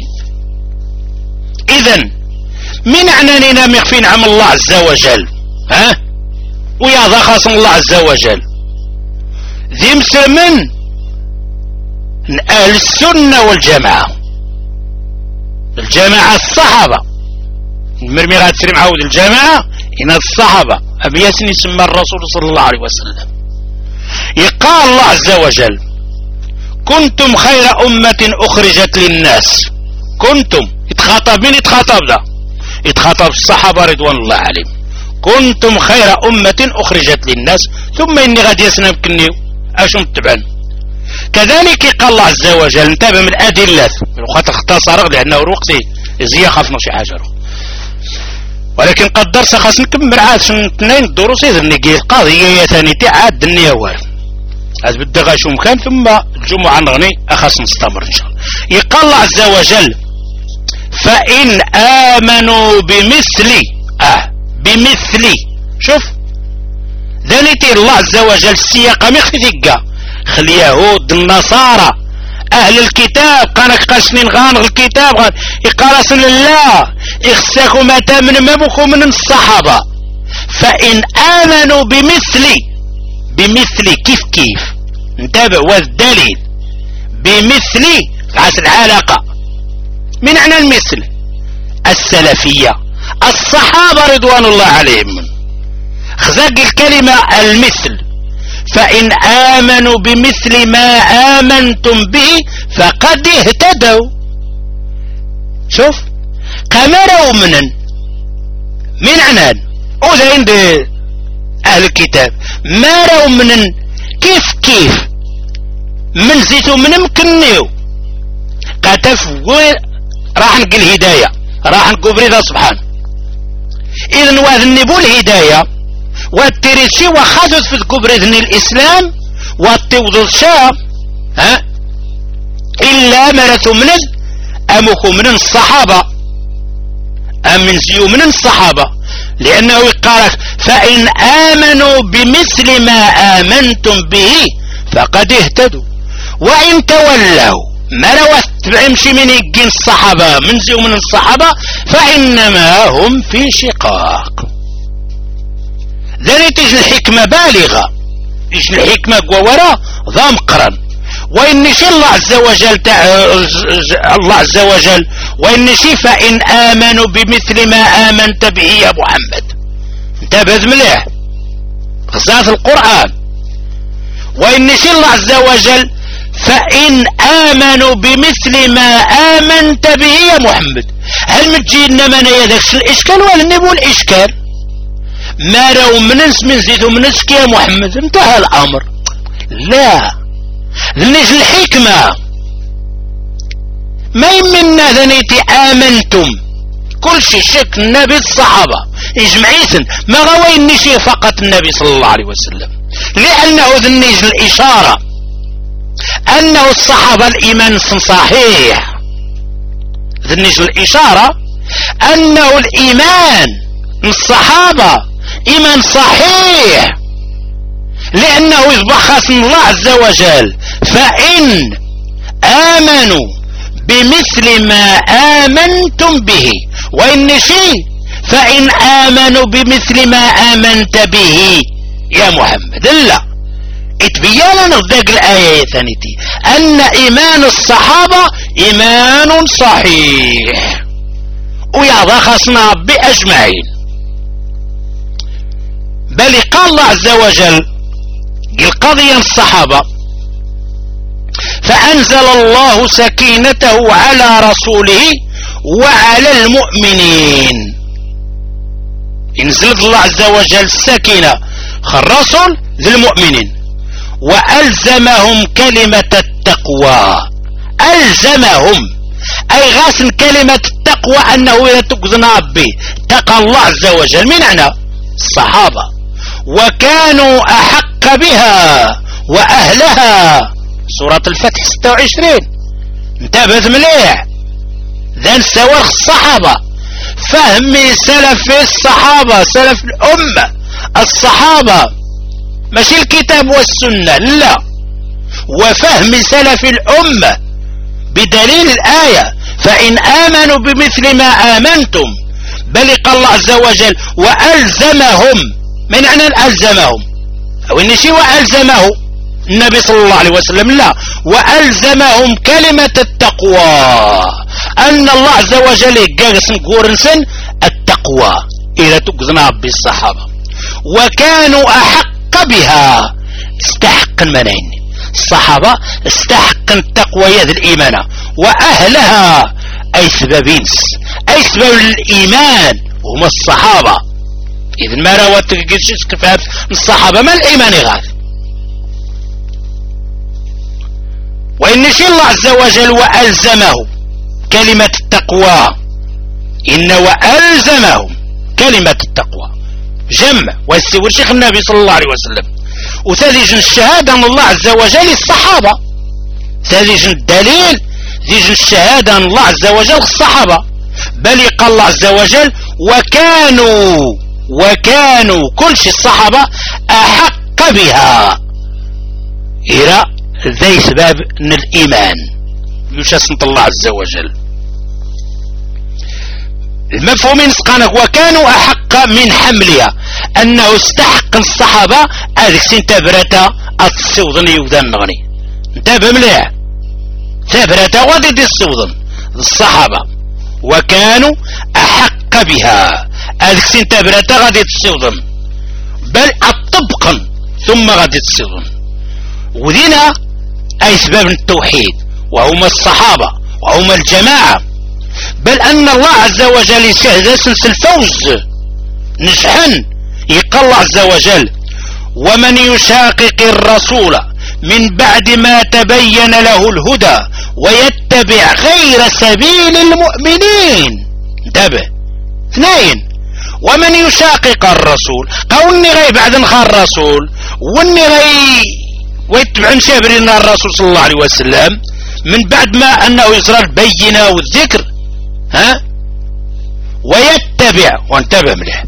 إذن من عناننا مخفين عم الله عز وجل ها ويا ذا خاص الله عز وجل ذي مسلمن أهل السنة والجماعة الجماعة الصحابة المرمي غاد سلم عود الجماعة إن الصحابة أبي ياسين يسمى الرسول صلى الله عليه وسلم يقال الله عز وجل كنتم خير أمة أخرجت للناس. كنتم يتخاطب من يتخاطب ذا يتخاطب الصحابة رضوان الله عليهم كنتم خير أمة أخرجت للناس ثم إني غاد يسنى بكنيو أشو متبعن. كذلك قال الله عز وجل انتبه من الأدلة وقت اختصر لأنه وقتي زي خافنا شي حاجة ولكن قدر سخص نكمل عاد شن اثنين الدروس يذني القضية ثاني عاد النيوار هذا بده غاشو مكان ثم الجمعة نغني أخص نستمر إن شاء الله. يقال الله عز وجل فإن آمنوا بمثلي آه بمثلي شوف ذلك الله عز وجل السياق مختفقة خل يهود النصارى أهل الكتاب قانك قاشنين غانغ الكتاب غان يقال الله إخساكم متى من مبكم من الصحابة فإن آمنوا بمثلي بمثلي كيف كيف انتبه والدليل بمثلي عاس العلاقة من معنى المثل السلفية الصحابة رضوان الله عليهم خزاق الكلمة المثل فإن آمنوا بمثل ما آمنتم به فقد اهتدوا. شوف قمروا منن من عنان أولا عند أهل الكتاب ما رأوا منن كيف كيف من زيتوا من مكنيو قاتف راح نقل هداية راح نقول بريدة سبحان إذن وذنبوا الهداية والتريشي وخذت في الكبريدن الإسلام والتوضل شام ها إلا مرثوا من أمكوا من الصحابة أم من زيو من الصحابة لأنه يقال فإن آمنوا بمثل ما آمنتم به فقد اهتدوا وإن تولوا ما لو تبعمشي من يجين الصحابة من زيو من الصحابة فإنما هم في شقاق. ذلك تجي الحكمة بالغة تجي الحكمة قوورا ذا مقرن وإن شاء الله عز وجل الله عز وجل وإن شاء فإن آمنوا بمثل ما آمنت به يا محمد انتبه مليح خصائص القرآن وإن شاء الله عز وجل فإن آمنوا بمثل ما آمنت به يا محمد هل متجينا من يدكش الإشكال ولا نبو الإشكال ما رو منس من زيتو منسك يا محمد انتهى الأمر لا ذنيش الحكمة ما يمنا ذنيتي آمنتم كل شيء شك النبي الصحابة اجمعيسن ما غوي النشي فقط النبي صلى الله عليه وسلم لأنه ذنيش الإشارة أنه الصحابة الإيمان صحيح ذنيش الإشارة أنه الإيمان الصحابة إيمان صحيح لأنه يصبح الله عز وجل فإن آمنوا بمثل ما آمنتم به وإن شيء فإن آمنوا بمثل ما آمنت به يا محمد لا اتبيانا نصدق الآية ثانيتي أن إيمان الصحابة إيمان صحيح ويعضخصنا بأجمعين بل قال الله عز وجل القضية الصحابة فأنزل الله سكينته على رسوله وعلى المؤمنين انزلت الله عز وجل السكينة الرسول للمؤمنين وألزمهم كلمة التقوى ألزمهم أي غاسن كلمة التقوى أنه يتقذنا به تقى الله عز وجل من معنى الصحابة وكانوا أحق بها وأهلها سورة الفتح ستة وعشرين. انتبهت مليح. ذا سوارخ الصحابة، فهم سلف الصحابة، سلف الأمة الصحابة، ماشي الكتاب والسنة، لا، وفهم سلف الأمة بدليل الآية فإن آمنوا بمثل ما آمنتم، بل قال الله عز وجل وألزمهم. من معنى ألزمهم؟ أو إن شيء وألزمه النبي صلى الله عليه وسلم، لا، وألزمهم كلمة التقوى، أن الله عز وجل يقاسم قورنسن التقوى إذا تقزنا بالصحابة، وكانوا أحق بها، استحق المنين الصحابة، استحق التقوى يد الإيمان، وأهلها أي سببين، أي سبب الإيمان هم الصحابة. إذن ما روت كفاف الصحابة ما الإيمان غاث. وإن شاء الله عز وجل وألزمه كلمة التقوى، إن وألزمهم كلمة التقوى جمع ويستور شيخ النبي صلى الله عليه وسلم. وتذيج الشهادة من الله عز وجل الصحابة، تذيج الدليل ذيج الشهادة من الله عز وجل الصحابة، بل قال الله عز وجل وكانوا وكانوا كل شيء الصحابة أحق بها إلى ذي سباب من الإيمان يشاسنة الله عز وجل. المفهومين سقانك وكانوا أحق من حملها، أنه استحق الصحابة هذيك سين تبرتا السوضن يوذن نغني. انتبه مليح، تبرتا غادي دي السوضن الصحابة، وكانوا أحق بها هذيك سين تبرتا غادي السوضن، بل الطبقا ثم غادي السوضن. وذينا أي سبب التوحيد وهم الصحابة وهم الجماعة، بل أن الله عز وجل يشهد سنس الفوز نجحن. يقال الله عز وجل ومن يشاقق الرسول من بعد ما تبين له الهدى ويتبع غير سبيل المؤمنين. انتبه، اثنين، ومن يشاقق الرسول قولني غي بعد نخار الرسول وني غي ويتبعن شابرنا الرسول صلى الله عليه وسلم من بعد ما أنه يصرى البينة والذكر، ها، ويتبع، وانتبه مليح،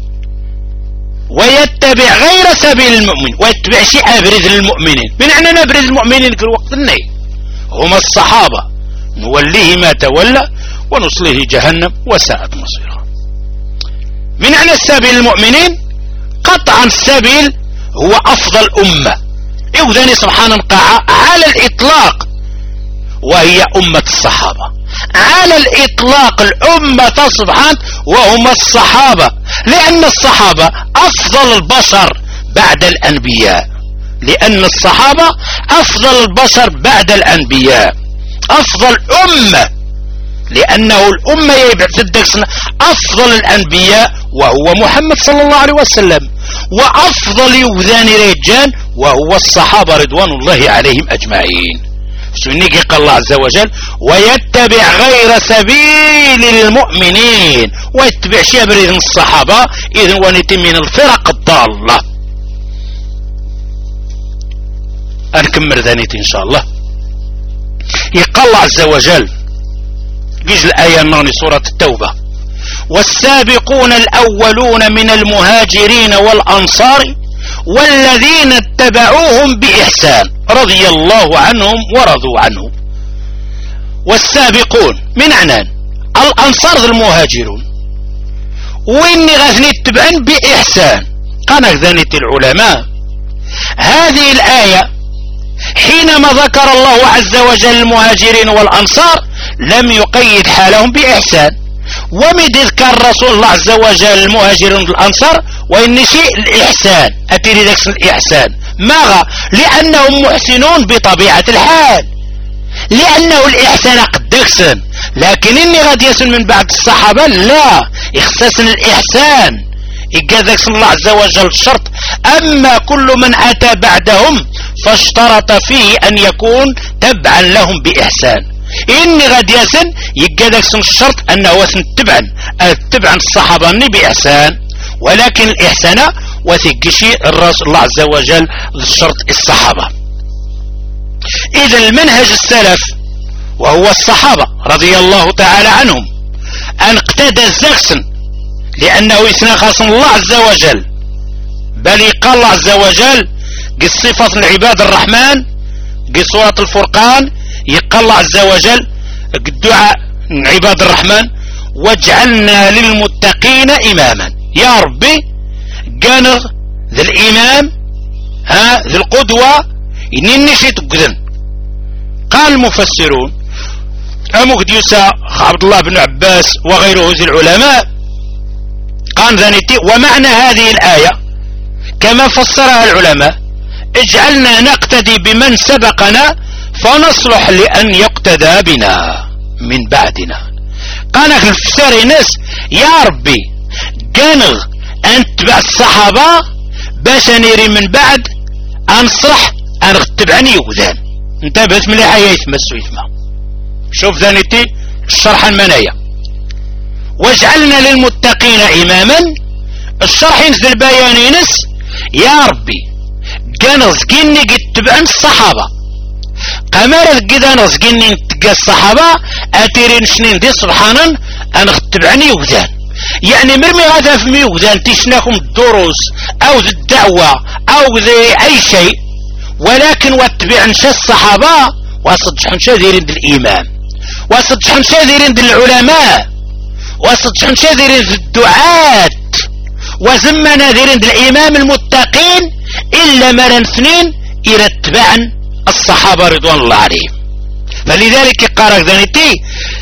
ويتبع غير سبيل المؤمن، ويتبع شيء أبرز المؤمنين. من أننا نبرز المؤمنين في الوقت النهي هم الصحابة، نوليه ما تولى ونصله جهنم وساءت مصيرا. من أن السبيل المؤمنين قطعا السبيل هو أفضل أمة إذن سبحانه نقع على الإطلاق، وهي أمة الصحابة على الإطلاق، الأمة سبحانه وهم الصحابة، لأن الصحابة أفضل البشر بعد الأنبياء، لأن الصحابة أفضل البشر بعد الأنبياء، أفضل أمة، لأنه الأمة يبعث الدكسنا أفضل الأنبياء وهو محمد صلى الله عليه وسلم، وأفضل يوذان رجال وهو الصحابة رضوان الله عليهم أجمعين. سنيك قال الله عز وجل ويتبع غير سبيل المؤمنين، ويتبع شبر الصحابة إذن ونتم من الفرق الضالة. أنكمل ذانيت إن شاء الله. يقال الله عز وجل جيج الآية النوني سورة التوبة والسابقون الأولون من المهاجرين والأنصار والذين اتبعوهم بإحسان رضي الله عنهم ورضوا عنه. والسابقون من عنان الأنصار المهاجرون، وإني غاثني اتبعن بإحسان. قال ذنيت العلماء هذه الآية حينما ذكر الله عز وجل المهاجرين والأنصار لم يقيد حالهم بإحسان، ومد يذكر رسول الله عز وجل المهاجرين والأنصار وإن شيء الإحسان أتريد ذلك الإحسان ماذا؟ لأنهم محسنون بطبيعة الحال، لأنه الإحسان قد دكسن، لكن إني غادي يسن من بعد الصحابة لا يخصصن الإحسان إجازة الله عز وجل الشرط. أما كل من أتى بعدهم فاشترط فيه أن يكون تبعا لهم بإحسان. إني غاد يسن يجازة الشرط أنه وسن تبعا تبعا الصحابة بإحسان، ولكن الإحسان وثقشي الرسول الله عز وجل الشرط الصحابة. إذا المنهج السلف وهو الصحابة رضي الله تعالى عنهم أن اقتدى الزغسن لأنه يسنى خاصم الله عز وجل، بل قال الله عز وجل قل صفة العباد الرحمن قل سورة الفرقان يقال الله عز وجل الدعاء عباد الرحمن واجعلنا للمتقين إماما. يا ربي قانغ ذا الإمام ها ذا القدوة إنني شيء تقدن. قال المفسرون أمك ديوسا عبد الله بن عباس وغيره ذي العلماء قال ذانيتي ومعنى هذه الآية كما فسرها العلماء اجعلنا نقتدي بمن سبقنا فنصلح لأن يقتدى بنا من بعدنا. قال في الفسار ناس يا ربي قانغ أن تبع الصحابة باش نيري من بعد أنصح أن تبعني وذان انتبهت من الحياة يتمسوا يتما. شوف ذانيتي الشرح المنايا واجعلنا للمتقين إماما. الشرح ينزل بيانينس يا ربي قانغ زكيني قد تبعن الصحابة قمر كذا نزقني نتقى الصحابة أتيرين شنين دي سبحانا أنا تبعني وذان يعني مرمي هذا في مي وذان تشناكم الدروس أو ذي الدعوة أو ذي أي شيء ولكن واتبعن شا الصحابة وصدحن شا ديرين دي الإمام وصدحن شا ديرين دي العلماء وصدحن شا ديرين دي الدعاة وزمنا ديرين دي الإمام المتقين إلا مرن اثنين يرتبعن الصحابة رضوان الله عليهم. فلذلك قال ذانيتي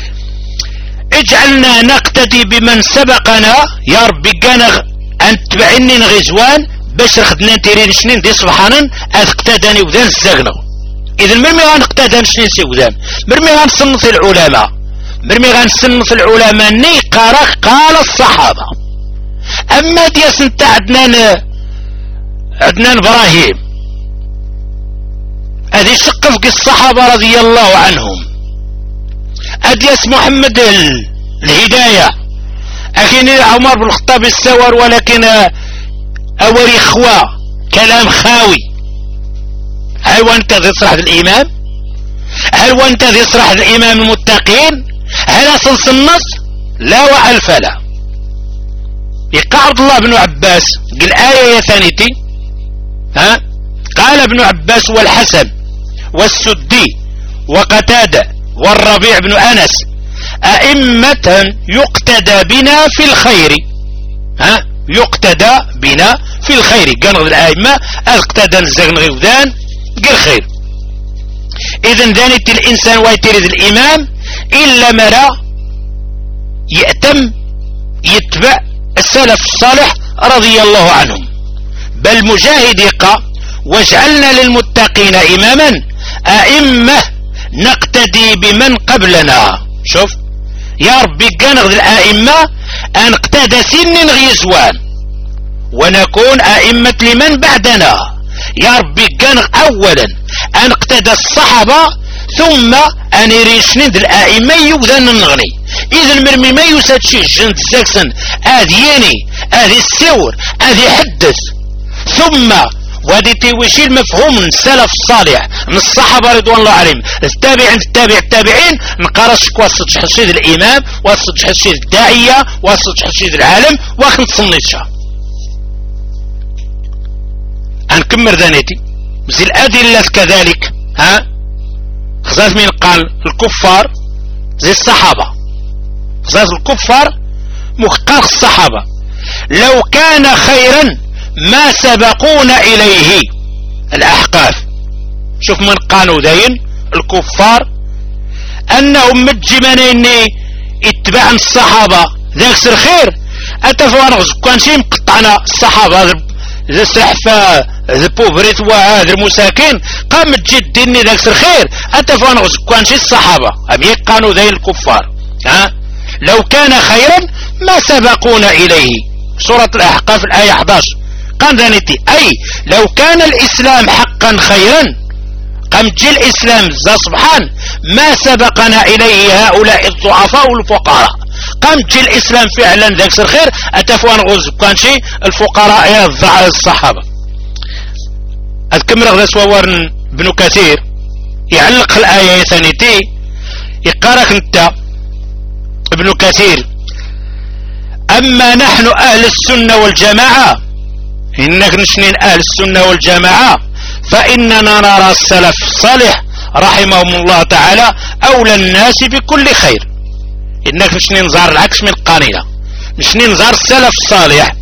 اجعلنا نقتدي بمن سبقنا يا ربي قانغ أن تبعني نغزوان باش رخدنا تيرين شنين دي سبحانا اقتداني وذان الزغنو. إذا مرمي غنقتدان شنين سي وذان مرمي غنصنف العلماء مرمي غنصنف العلماء ني قارق قال الصحابة. أما دياس انت عدنان عدنان إبراهيم هذه شقفق الصحابة رضي الله عنهم. أديس محمد الهداية أكين عمر بن الخطاب السور ولكن أولي خوا كلام خاوي. هل وانت ذي صرح الإمام هل وانت ذي صرح الإمام المتقين هل أصنص النص لا وألف لا. يقع عبد الله بن عباس قل آية يا ثانيتي ها قال ابن عباس والحسن والسدي وقتادة والربيع بن أنس أئمة يقتدى بنا في الخير ها يقتدى بنا في الخير. قال الأئمة اقتدى الزغن غيوذان قال خير. إذن ذانت الإنسان ويتريد الإمام إلا مرى يأتم يتبع السلف الصالح رضي الله عنهم. بل مجاهد يقى واجعلنا للمتقين إماما أئمة نقتدي بمن قبلنا. شوف يا ربي قنغ الأئمة أن اقتدى سن غيزوان ونكون أئمة لمن بعدنا. يا ربي قنغ أولا أن اقتدى الصحابة ثم أن يريشند الأئمة يوذن النغني. إذا المرمي ما يساد شي جنت زاكسن آذياني آذي السور آذي حدث ثم وهذه تيوشي المفهوم من السلف الصالح من الصحابة رضوان الله عليهم التابعين التابع التابعين نقارش واسط حشيد الإمام واسط حشيد الداعية واسط حشيد العالم واخن تصنيتشا. هنكمل ذانيتي زي الأدلة كذلك ها خزاز من قال الكفار زي الصحابة خزاز الكفار مختار الصحابة لو كان خيرا ما سبقون إليه. الأحقاف شوف من قالوا ذين الكفار أنهم متجمنين اتباع الصحابة ذاك سر خير أتفوا كان شيء مقطعنا الصحابة ذا سحفة ذا بوفريت وهذا المساكين قام تجدني ذاك سر خير أتفوا كان شيء الصحابة أم يقانوا ذين الكفار ها لو كان خيرا ما سبقون إليه. سورة الأحقاف الآية أحد عشر قال ذانيتي أي لو كان الإسلام حقا خيرا قام جي الإسلام ذا سبحان ما سبقنا إليه هؤلاء الضعفاء والفقراء قام تجي الاسلام فعلا ذاك الخير اتفوان غوز كان شي الفقراء يا الضعاف الصحابه. اذكر غدا سوار بن كثير يعلق الايه ثانيتي يقارك انت ابن كثير اما نحن اهل السنه والجماعه انك نشنين اهل السنه والجماعه فاننا نرى السلف الصالح رحمهم الله تعالى اولى الناس بكل خير. انك نشنين نزار العكس من القانينه نشنين نزار السلف الصالح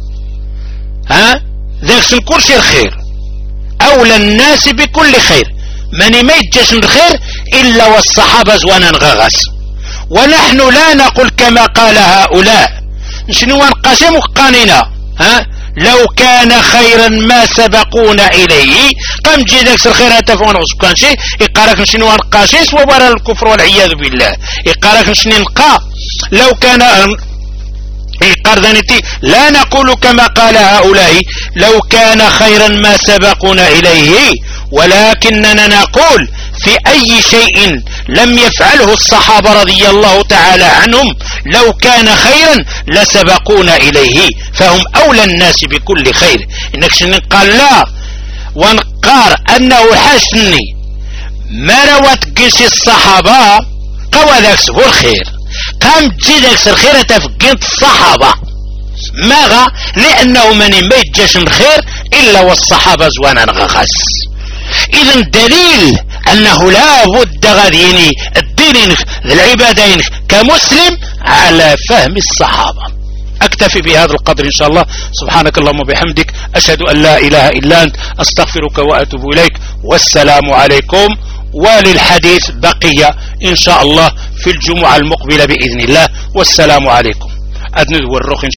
ها ذاك كل شيء الخير اولى الناس بكل خير من ما يجاش الخير الا والصحابه زوانا نغغس. ونحن لا نقول كما قال هؤلاء شنو نقاسم قانينا ها لو كان خيرا ما سبقونا اليه قام جي ذاك الخير تفون كان شيء يقارك شنو نقاشيس وبرا الكفر والعياذ بالله يقارك شنو نقا لو كان قردنتي لا نقول كما قال هؤلاء لو كان خيرا ما سبقونا إليه ولكننا نقول في أي شيء لم يفعله الصحابة رضي الله تعالى عنهم لو كان خيرا لسبقونا إليه فهم أولى الناس بكل خير. إنك شنو قال لا ونقار أنه حسني ما روت قيس الصحابة قوى ذاك سبو الخير قام تجي ذاك الخير تفقنت الصحابة ماذا لأنه من ما يجاش الخير إلا والصحابة زوانا غخس. إذن دليل أنه لا بد غاديني الدين العبادين كمسلم على فهم الصحابة. أكتفي بهذا القدر إن شاء الله. سبحانك اللهم وبحمدك أشهد أن لا إله إلا أنت أستغفرك وأتوب إليك والسلام عليكم. وللحديث بقية إن شاء الله في الجمعة المقبلة بإذن الله والسلام عليكم. أدنذ والرخ